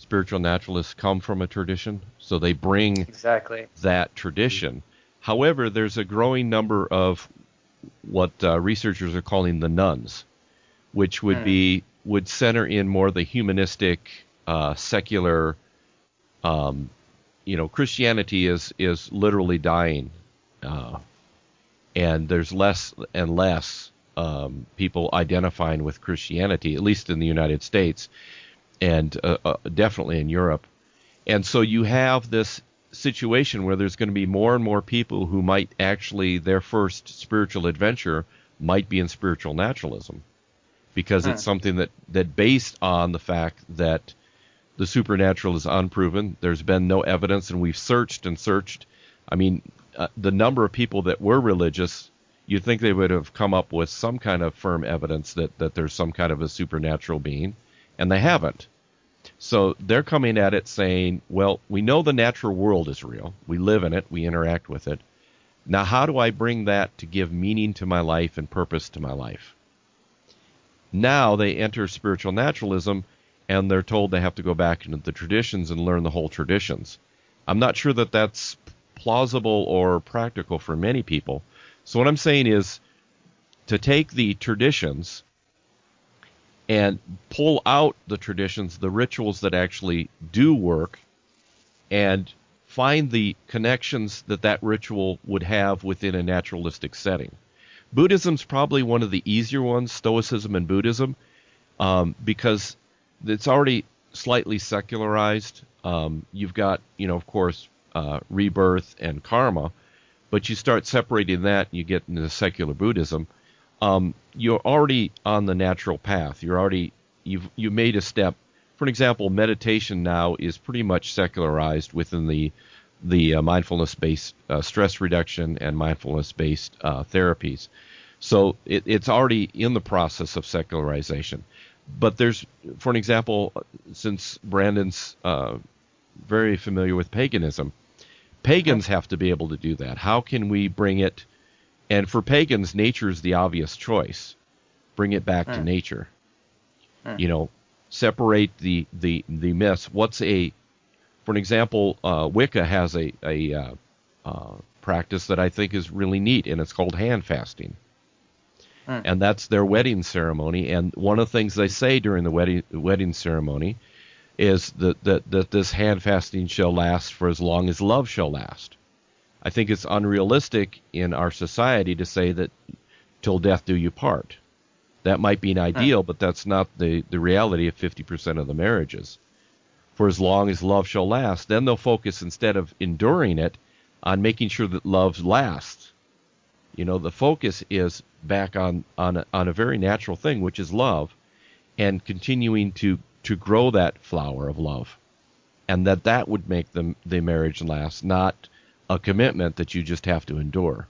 spiritual naturalists come from a tradition, so they bring Exactly. that tradition. However, there's a growing number of what uh, researchers are calling the nuns, which would Hmm. be would center in more the humanistic, uh, secular. Um, you know, Christianity is is literally dying, uh, and there's less and less um, people identifying with Christianity, at least in the United States, and uh, uh, definitely in Europe. And so you have this situation where there's going to be more and more people who might actually, their first spiritual adventure might be in spiritual naturalism, because Hmm. it's something that, that based on the fact that the supernatural is unproven. There's been no evidence, and we've searched and searched. I mean, uh, the number of people that were religious, you'd think they would have come up with some kind of firm evidence that, that there's some kind of a supernatural being, and they haven't. So they're coming at it saying, well, we know the natural world is real. We live in it. We interact with it. Now, how do I bring that to give meaning to my life and purpose to my life? Now they enter spiritual naturalism, and they're told they have to go back into the traditions and learn the whole traditions. I'm not sure that that's plausible or practical for many people. So what I'm saying is to take the traditions and pull out the traditions, the rituals that actually do work, and find the connections that that ritual would have within a naturalistic setting. Buddhism's probably one of the easier ones, Stoicism and Buddhism, um, because it's already slightly secularized. Um, you've got, you know, of course, uh, rebirth and karma, but you start separating that, and you get into secular Buddhism. Um, you're already on the natural path. You're already you've you made a step. For an example, meditation now is pretty much secularized within the the uh, mindfulness-based uh, stress reduction and mindfulness-based uh, therapies. So it, it's already in the process of secularization. But there's, for an example, since Brandon's uh, very familiar with paganism, pagans have to be able to do that. How can we bring it? And for pagans, nature is the obvious choice. Bring it back Hmm. to nature. Hmm. You know, separate the, the, the myths. What's a, for an example, uh, Wicca has a, a uh, uh, practice that I think is really neat, and it's called hand fasting. Hmm. And that's their wedding ceremony. And one of the things they say during the wedding wedding ceremony is that, that, that this hand fasting shall last for as long as love shall last. I think it's unrealistic in our society to say that till death do you part. That might be an ideal, but that's not the, the reality of fifty percent of the marriages. For as long as love shall last, then they'll focus, instead of enduring it, on making sure that love lasts. You know, the focus is back on, on, a, on a very natural thing, which is love, and continuing to, to grow that flower of love. And that that would make the, the marriage last, not a commitment that you just have to endure.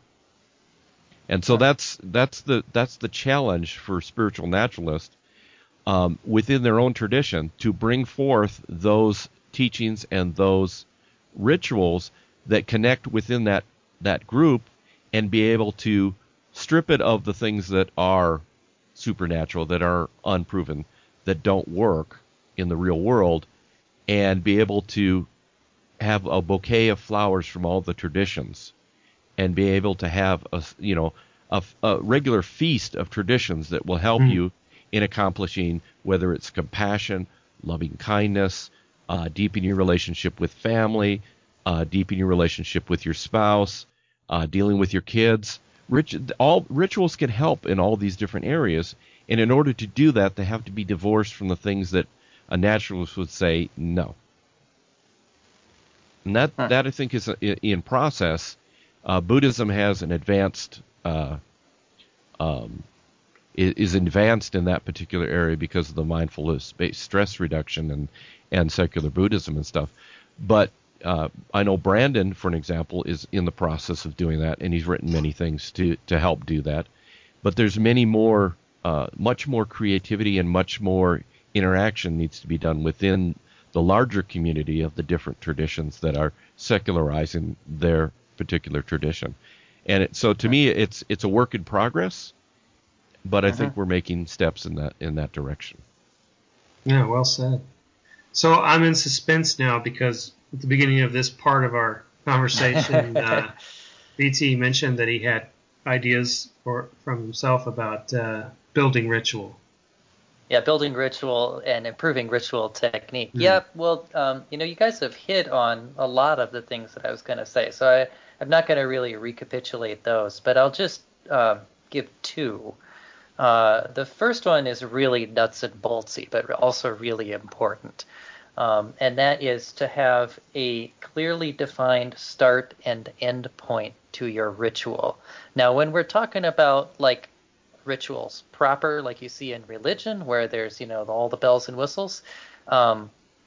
And so that's that's the that's the challenge for spiritual naturalists um, within their own tradition, to bring forth those teachings and those rituals that connect within that that group, and be able to strip it of the things that are supernatural, that are unproven, that don't work in the real world, and be able to have a bouquet of flowers from all the traditions, and be able to have a, you know, a, a regular feast of traditions that will help Mm. you in accomplishing, whether it's compassion, loving kindness, uh, deepening your relationship with family, uh, deepening your relationship with your spouse, uh, dealing with your kids. Rich, all rituals can help in all these different areas, and in order to do that, they have to be divorced from the things that a naturalist would say no. And that, Huh. that I think is a, in process. Uh, Buddhism has an advanced, uh, um, is advanced in that particular area because of the mindfulness-based stress reduction and, and secular Buddhism and stuff. But uh, I know Brandon, for an example, is in the process of doing that, and he's written many things to, to help do that. But there's many more, uh, much more creativity and much more interaction needs to be done within the larger community of the different traditions that are secularizing their particular tradition. And it, so to me, it's it's a work in progress, but I Uh-huh. think we're making steps in that in that direction. Yeah, well said. So I'm in suspense now because at the beginning of this part of our conversation, uh, B T mentioned that he had ideas for from himself about uh, building ritual. Yeah, building ritual and improving ritual technique. Mm. Yep. Well, um, you know, you guys have hit on a lot of the things that I was going to say, so I, I'm not going to really recapitulate those, but I'll just uh, give two. Uh, the first one is really nuts and boltsy, but also really important. Um, and that is to have a clearly defined start and end point to your ritual. Now, when we're talking about like rituals proper, like you see in religion, where there's, you know, all the bells and whistles, um,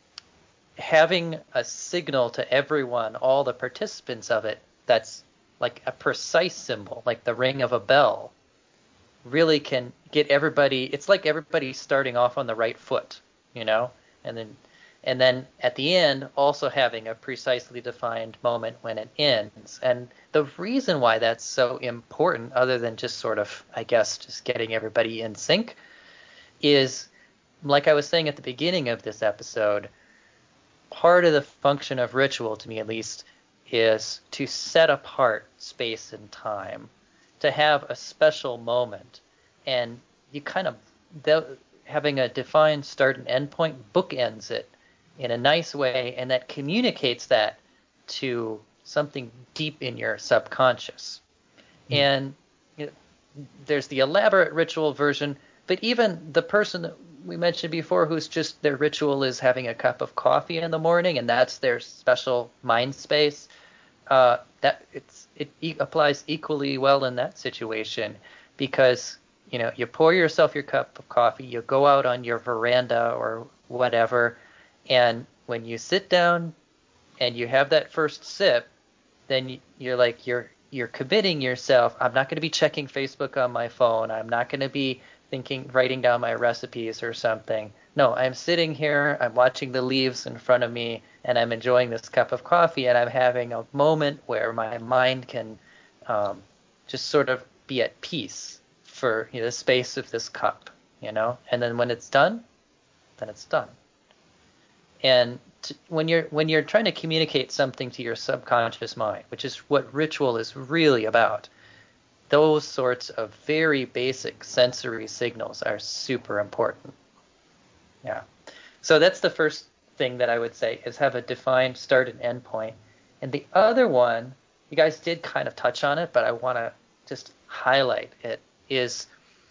having a signal to everyone, all the participants of it, that's like a precise symbol, like the ring of a bell, really can get everybody. It's like everybody starting off on the right foot, you know, and then and then at the end also having a precisely defined moment when it ends. And the reason why that's so important, other than just sort of, I guess, just getting everybody in sync, is, like I was saying at the beginning of this episode, part of the function of ritual, to me at least, is to set apart space and time, to have a special moment. And you kind of, having a defined start and end point bookends it in a nice way, and that communicates that to something deep in your subconscious. Mm. And you know, there's the elaborate ritual version, but even the person that we mentioned before who's just, their ritual is having a cup of coffee in the morning, and that's their special mind space, uh, that it's it e- applies equally well in that situation, because you know, you pour yourself your cup of coffee, you go out on your veranda or whatever, and when you sit down and you have that first sip, then you're like, you're you're committing yourself. I'm not going to be checking Facebook on my phone. I'm not going to be thinking, writing down my recipes or something. No, I'm sitting here, I'm watching the leaves in front of me, and I'm enjoying this cup of coffee, and I'm having a moment where my mind can um, just sort of be at peace for, you know, the space of this cup, you know? And then when it's done, then it's done. And to, when you're when you're trying to communicate something to your subconscious mind, which is what ritual is really about, those sorts of very basic sensory signals are super important. Yeah. So that's the first thing that I would say, is have a defined start and end point. And the other one, you guys did kind of touch on it, but I want to just highlight it, is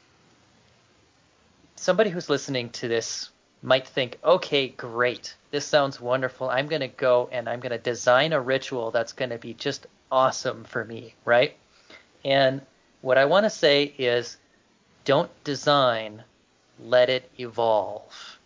somebody who's listening to this might think, okay, great, this sounds wonderful. I'm going to go and I'm going to design a ritual that's going to be just awesome for me, right? And what I want to say is, don't design, let it evolve.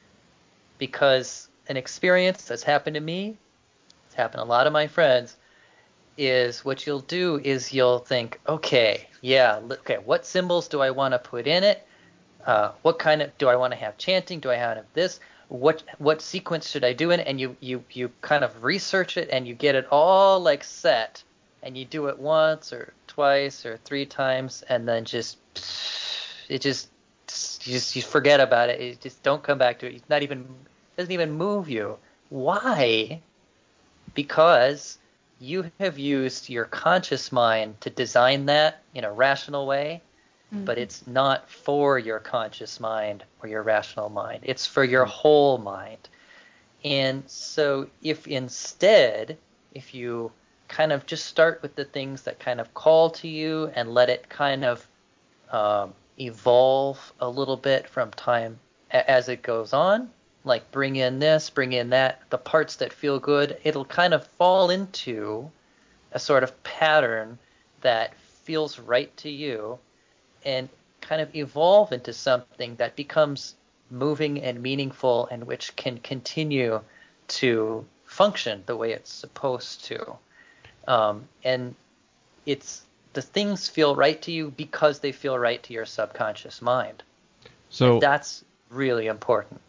Because an experience that's happened to me, it's happened to a lot of my friends, is what you'll do is you'll think, okay, yeah, okay, what symbols do I want to put in it? Uh, what kind of, do I want to have chanting? Do I have this? What what sequence should I do in it? And you, you, you kind of research it, and you get it all like set, and you do it once or twice or three times, and then just, it just, you just, you forget about it. You just don't come back to it. It's not even, it doesn't even move you. Why? Because you have used your conscious mind to design that in a rational way, mm-hmm. but it's not for your conscious mind or your rational mind. It's for your mm-hmm. whole mind. And so if instead, if you kind of just start with the things that kind of call to you and let it kind of um, evolve a little bit from time a- as it goes on, like bring in this, bring in that, the parts that feel good, it'll kind of fall into a sort of pattern that feels right to you, and kind of evolve into something that becomes moving and meaningful, and which can continue to function the way it's supposed to. Um, and it's, the things feel right to you because they feel right to your subconscious mind. So and that's really important.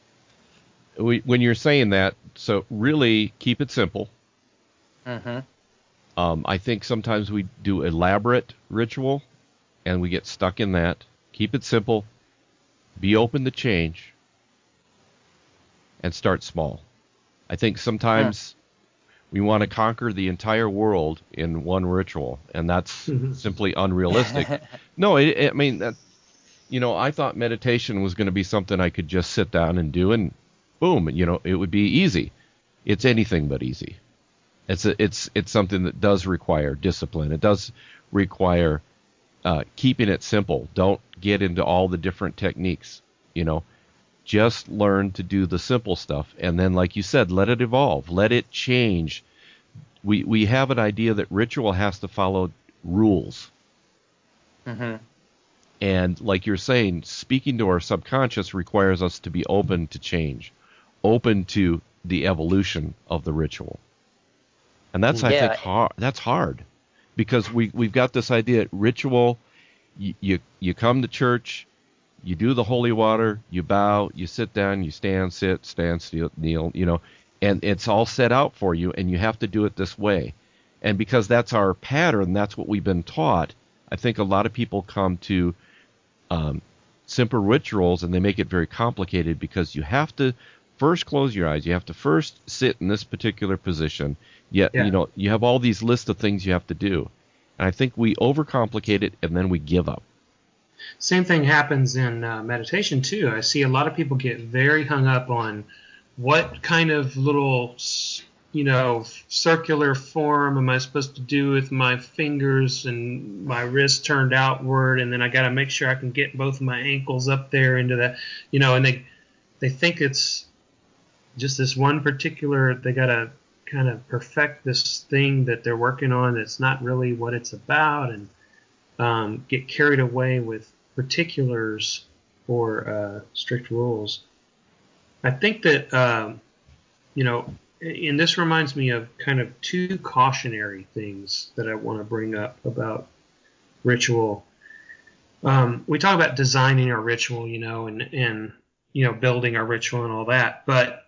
We, when you're saying that, so really keep it simple. Mm-hmm. Um, I think sometimes we do elaborate ritual, and we get stuck in that. Keep it simple. Be open to change. and start small. I think sometimes we want to conquer the entire world in one ritual, and that's simply unrealistic. No, it, it, I mean, that, you know, I thought meditation was going to be something I could just sit down and do, and boom, you know, it would be easy. It's anything but easy. It's a, it's it's something that does require discipline. It does require uh, keeping it simple. Don't get into all the different techniques. You know, just learn to do the simple stuff, and then, like you said, let it evolve, let it change. We we have an idea that ritual has to follow rules. Mm-hmm. And like you're saying, speaking to our subconscious requires us to be open to change, open to the evolution of the ritual. And that's, Yeah. I think, hard. That's hard because we, we've got this idea, ritual, you, you, you come to church, you do the holy water, you bow, you sit down, you stand, sit, stand, steal, kneel, you know, and it's all set out for you, and you have to do it this way. And because that's our pattern, that's what we've been taught, I think a lot of people come to um, simple rituals, and they make it very complicated because you have to first close your eyes. You have to first sit in this particular position. Yet, Yeah. you know, you have all these lists of things you have to do. And I think we overcomplicate it, and then we give up. Same thing happens in uh, meditation too. I see a lot of people get very hung up on what kind of little, you know, circular form am I supposed to do with my fingers and my wrist turned outward, and then I got to make sure I can get both of my ankles up there into that, you know, and they they think it's just this one particular, they got to kind of perfect this thing that they're working on that's not really what it's about, and um, get carried away with particulars or uh, strict rules. I think that, um, you know, and this reminds me of kind of two cautionary things that I want to bring up about ritual. Um, we talk about designing our ritual, you know, and, and, you know, building our ritual and all that. But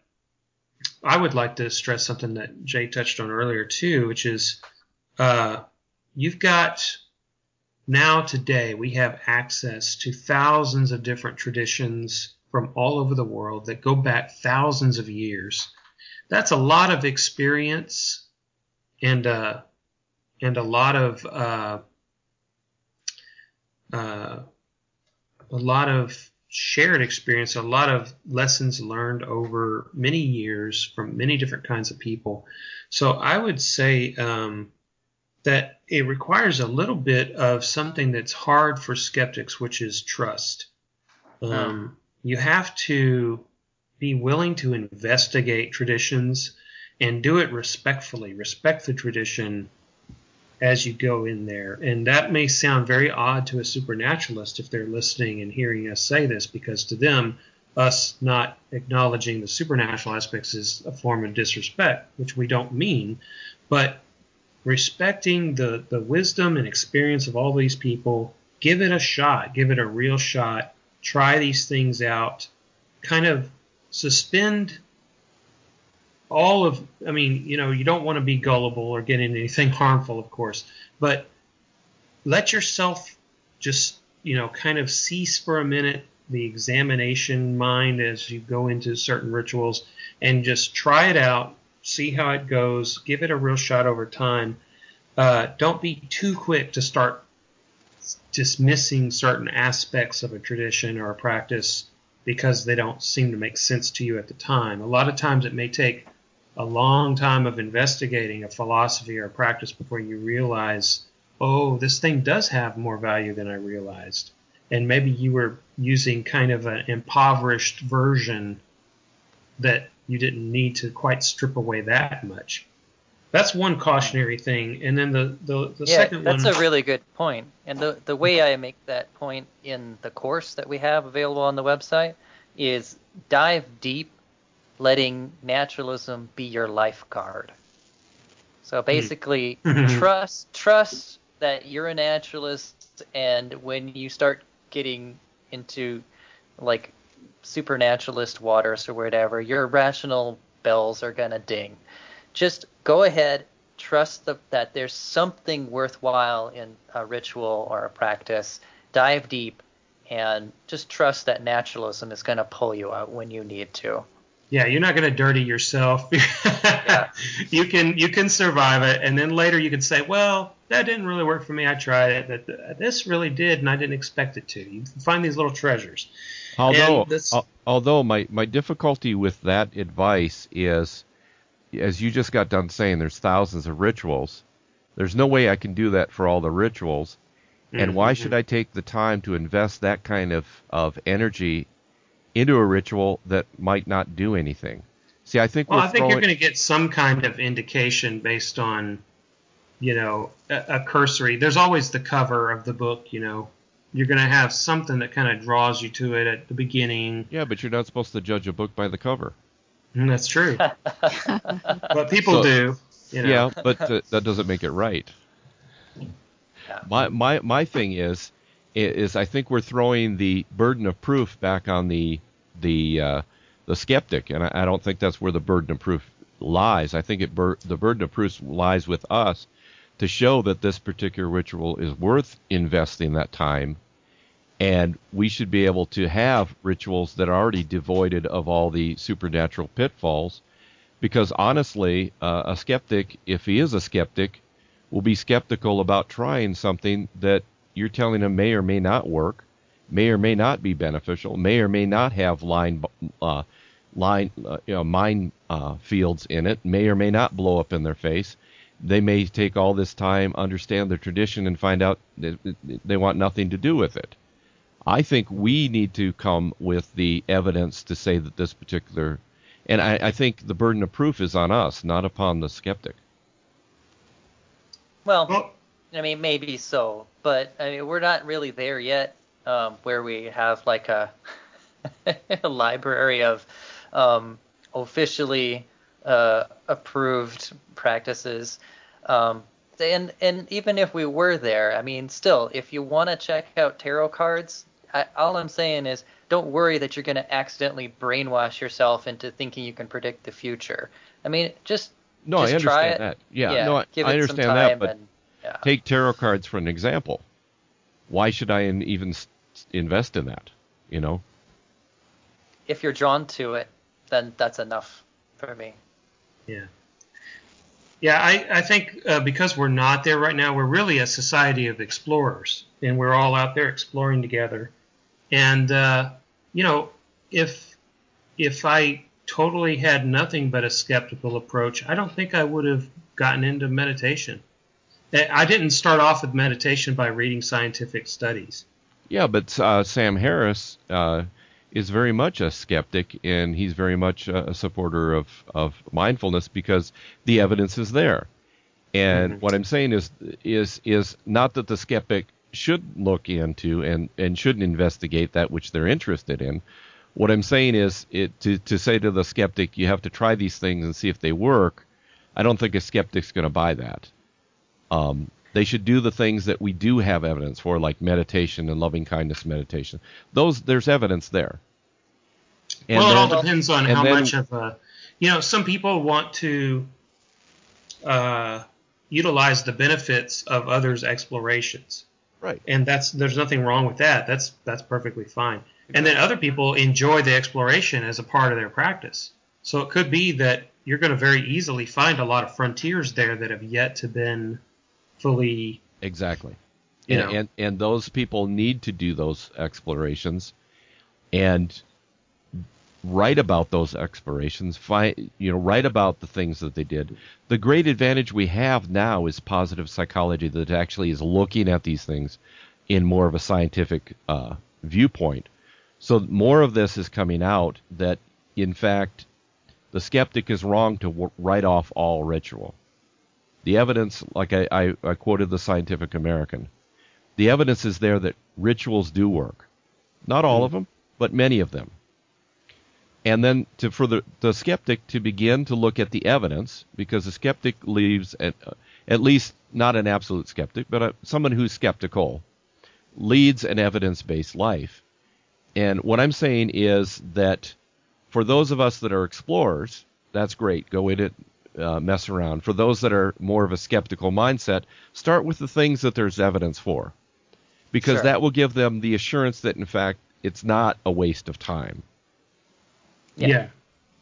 I would like to stress something that Jay touched on earlier too, which is uh, you've got now today we have access to thousands of different traditions from all over the world that go back thousands of years. That's a lot of experience and uh, and a lot of uh, uh, a lot of shared experience, a lot of lessons learned over many years from many different kinds of people. So I would say um, that it requires a little bit of something that's hard for skeptics, which is trust. Um, you have to be willing to investigate traditions and do it respectfully, respect the tradition as you go in there. And that may sound very odd to a supernaturalist if they're listening and hearing us say this, because to them, us not acknowledging the supernatural aspects is a form of disrespect, which we don't mean. But respecting the, the wisdom and experience of all these people, give it a shot, give it a real shot, try these things out, kind of suspend all of, I mean, you know, you don't want to be gullible or get into anything harmful, of course, but let yourself just, you know, kind of cease for a minute the examination mind as you go into certain rituals and just try it out, see how it goes, give it a real shot over time. Uh, don't be too quick to start dismissing certain aspects of a tradition or a practice because they don't seem to make sense to you at the time. A lot of times it may take a long time of investigating a philosophy or a practice before you realize, oh, this thing does have more value than I realized. And maybe you were using kind of an impoverished version that you didn't need to quite strip away that much. That's one cautionary thing. And then the, the, the yeah, second that's one... a really good point. And the, the way I make that point in the course that we have available on the website is dive deep, letting naturalism be your lifeguard. So basically, Mm-hmm. trust trust that you're a naturalist, and when you start getting into like supernaturalist waters or whatever, your rational bells are gonna ding. Just go ahead, trust the, that there's something worthwhile in a ritual or a practice. Dive deep, and just trust that naturalism is going to pull you out when you need to. Yeah, you're not going to dirty yourself. Yeah. You can you can survive it, and then later you can say, well, that didn't really work for me. I tried it, but this really did, and I didn't expect it to. You find these little treasures. Although, this, al- although my, my difficulty with that advice is, as you just got done saying, there's thousands of rituals. There's no way I can do that for all the rituals. And why mm-hmm. should I take the time to invest that kind of, of energy into a ritual that might not do anything? See, I think Well, we're I think throwing... you're going to get some kind of indication based on, you know, a, a cursory. There's always the cover of the book, you know. You're going to have something that kind of draws you to it at the beginning. Yeah, but you're not supposed to judge a book by the cover. And that's true. But people So, do. You know. Yeah, but uh, that doesn't make it right. Yeah. My my my thing is is I think we're throwing the burden of proof back on the the uh, the skeptic, and I, I don't think that's where the burden of proof lies. I think it bur- the burden of proof lies with us to show that this particular ritual is worth investing that time, and we should be able to have rituals that are already devoided of all the supernatural pitfalls, because honestly, uh, a skeptic, if he is a skeptic, will be skeptical about trying something that you're telling him may or may not work, may or may not be beneficial, may or may not have line, uh, line, uh, you know, mine uh, fields in it, may or may not blow up in their face. They may take all this time, understand their tradition, and find out that they want nothing to do with it. I think we need to come with the evidence to say that this particular, and I, I think the burden of proof is on us, not upon the skeptic. Well, Well, I mean, maybe so, but I mean, we're not really there yet, um, where we have like a, a library of um, officially uh, approved practices. Um, and and even if we were there, I mean, still, if you want to check out tarot cards, I, all I'm saying is don't worry that you're going to accidentally brainwash yourself into thinking you can predict the future. I mean, just No, just I try understand it. that. Yeah, Yeah, no, I, give I it understand some that, time but and, yeah. take tarot cards for an example. Why should I in, even s- invest in that? You know? If you're drawn to it, then that's enough for me. Yeah. Yeah, I, I think uh, because we're not there right now, we're really a society of explorers, and we're all out there exploring together. And, uh, you know, if if I totally had nothing but a skeptical approach, I don't think I would have gotten into meditation. I didn't start off with meditation by reading scientific studies. Yeah, but uh, Sam Harris uh, is very much a skeptic, and he's very much a, a supporter of, of mindfulness because the evidence is there. And Mm-hmm. what I'm saying is is is not that the skeptic should look into and, and shouldn't investigate that which they're interested in. What I'm saying is it to, to say to the skeptic, you have to try these things and see if they work. I don't think a skeptic's going to buy that. Um, they should do the things that we do have evidence for, like meditation and loving kindness meditation. Those there's evidence there. And well, it then, all depends on and how then- much of a, you know, some people want to uh, utilize the benefits of others' explorations, right. and that's there's nothing wrong with that. That's that's perfectly fine. And then other people enjoy the exploration as a part of their practice. So it could be that you're going to very easily find a lot of frontiers there that have yet to been fully. Exactly. You and, know. and and those people need to do those explorations and write about those explorations, find, you know, write about the things that they did. The great advantage we have now is positive psychology that actually is looking at these things in more of a scientific uh, viewpoint. So more of this is coming out that, in fact, the skeptic is wrong to w- write off all ritual. The evidence, like I, I, I quoted the Scientific American, the evidence is there that rituals do work. Not all of them, but many of them. And then to, for the, the skeptic to begin to look at the evidence, because the skeptic leaves, at, at least not an absolute skeptic, but a, someone who's skeptical, leads an evidence-based life. And what I'm saying is that for those of us that are explorers, that's great. Go in it, uh, mess around. For those that are more of a skeptical mindset, start with the things that there's evidence for, because Sure. that will give them the assurance that, in fact, it's not a waste of time. Yeah.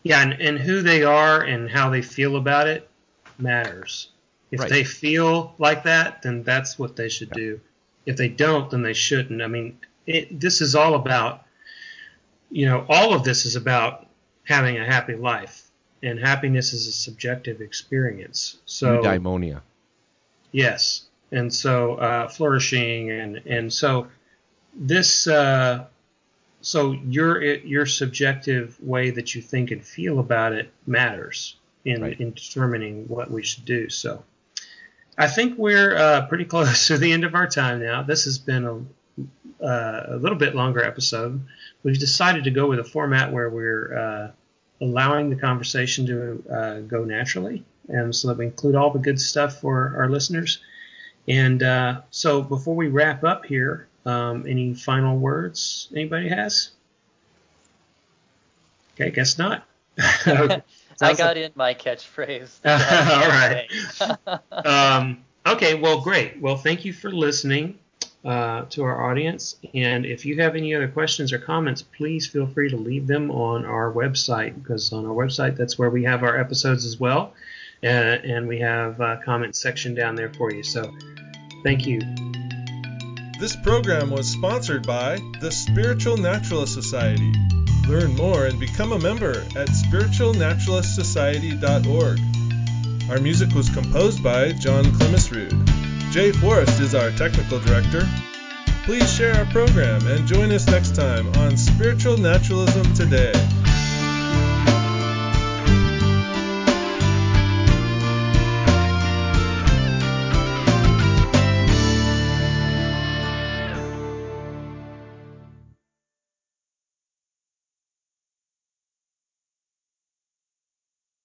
Yeah, and, and who they are and how they feel about it matters. If Right. they feel like that, then that's what they should do. If they don't, then they shouldn't. I mean, it, this is all about, you know, all of this is about having a happy life. And happiness is a subjective experience. So Eudaimonia. yes. And so uh, flourishing and, and so this uh, so your your subjective way that you think and feel about it matters in, Right. in determining what we should do. So I think we're uh, pretty close to the end of our time now. This has been a, uh, a little bit longer episode. We've decided to go with a format where we're uh, allowing the conversation to uh, go naturally, and so that we include all the good stuff for our listeners. And uh, so before we wrap up here, um, any final words anybody has? Okay, guess not. Okay. I Sounds got like- in my catchphrase. All right. Um, okay, well, great. Well, thank you for listening uh, to our audience. And if you have any other questions or comments, please feel free to leave them on our website, because on our website, that's where we have our episodes as well. Uh, and we have a comment section down there for you. So thank you. This program was sponsored by the Spiritual Naturalist Society. Learn more and become a member at spiritual naturalist society dot org. Our music was composed by John Clemisrude. Jay Forrest is our technical director. Please share our program and join us next time on Spiritual Naturalism Today.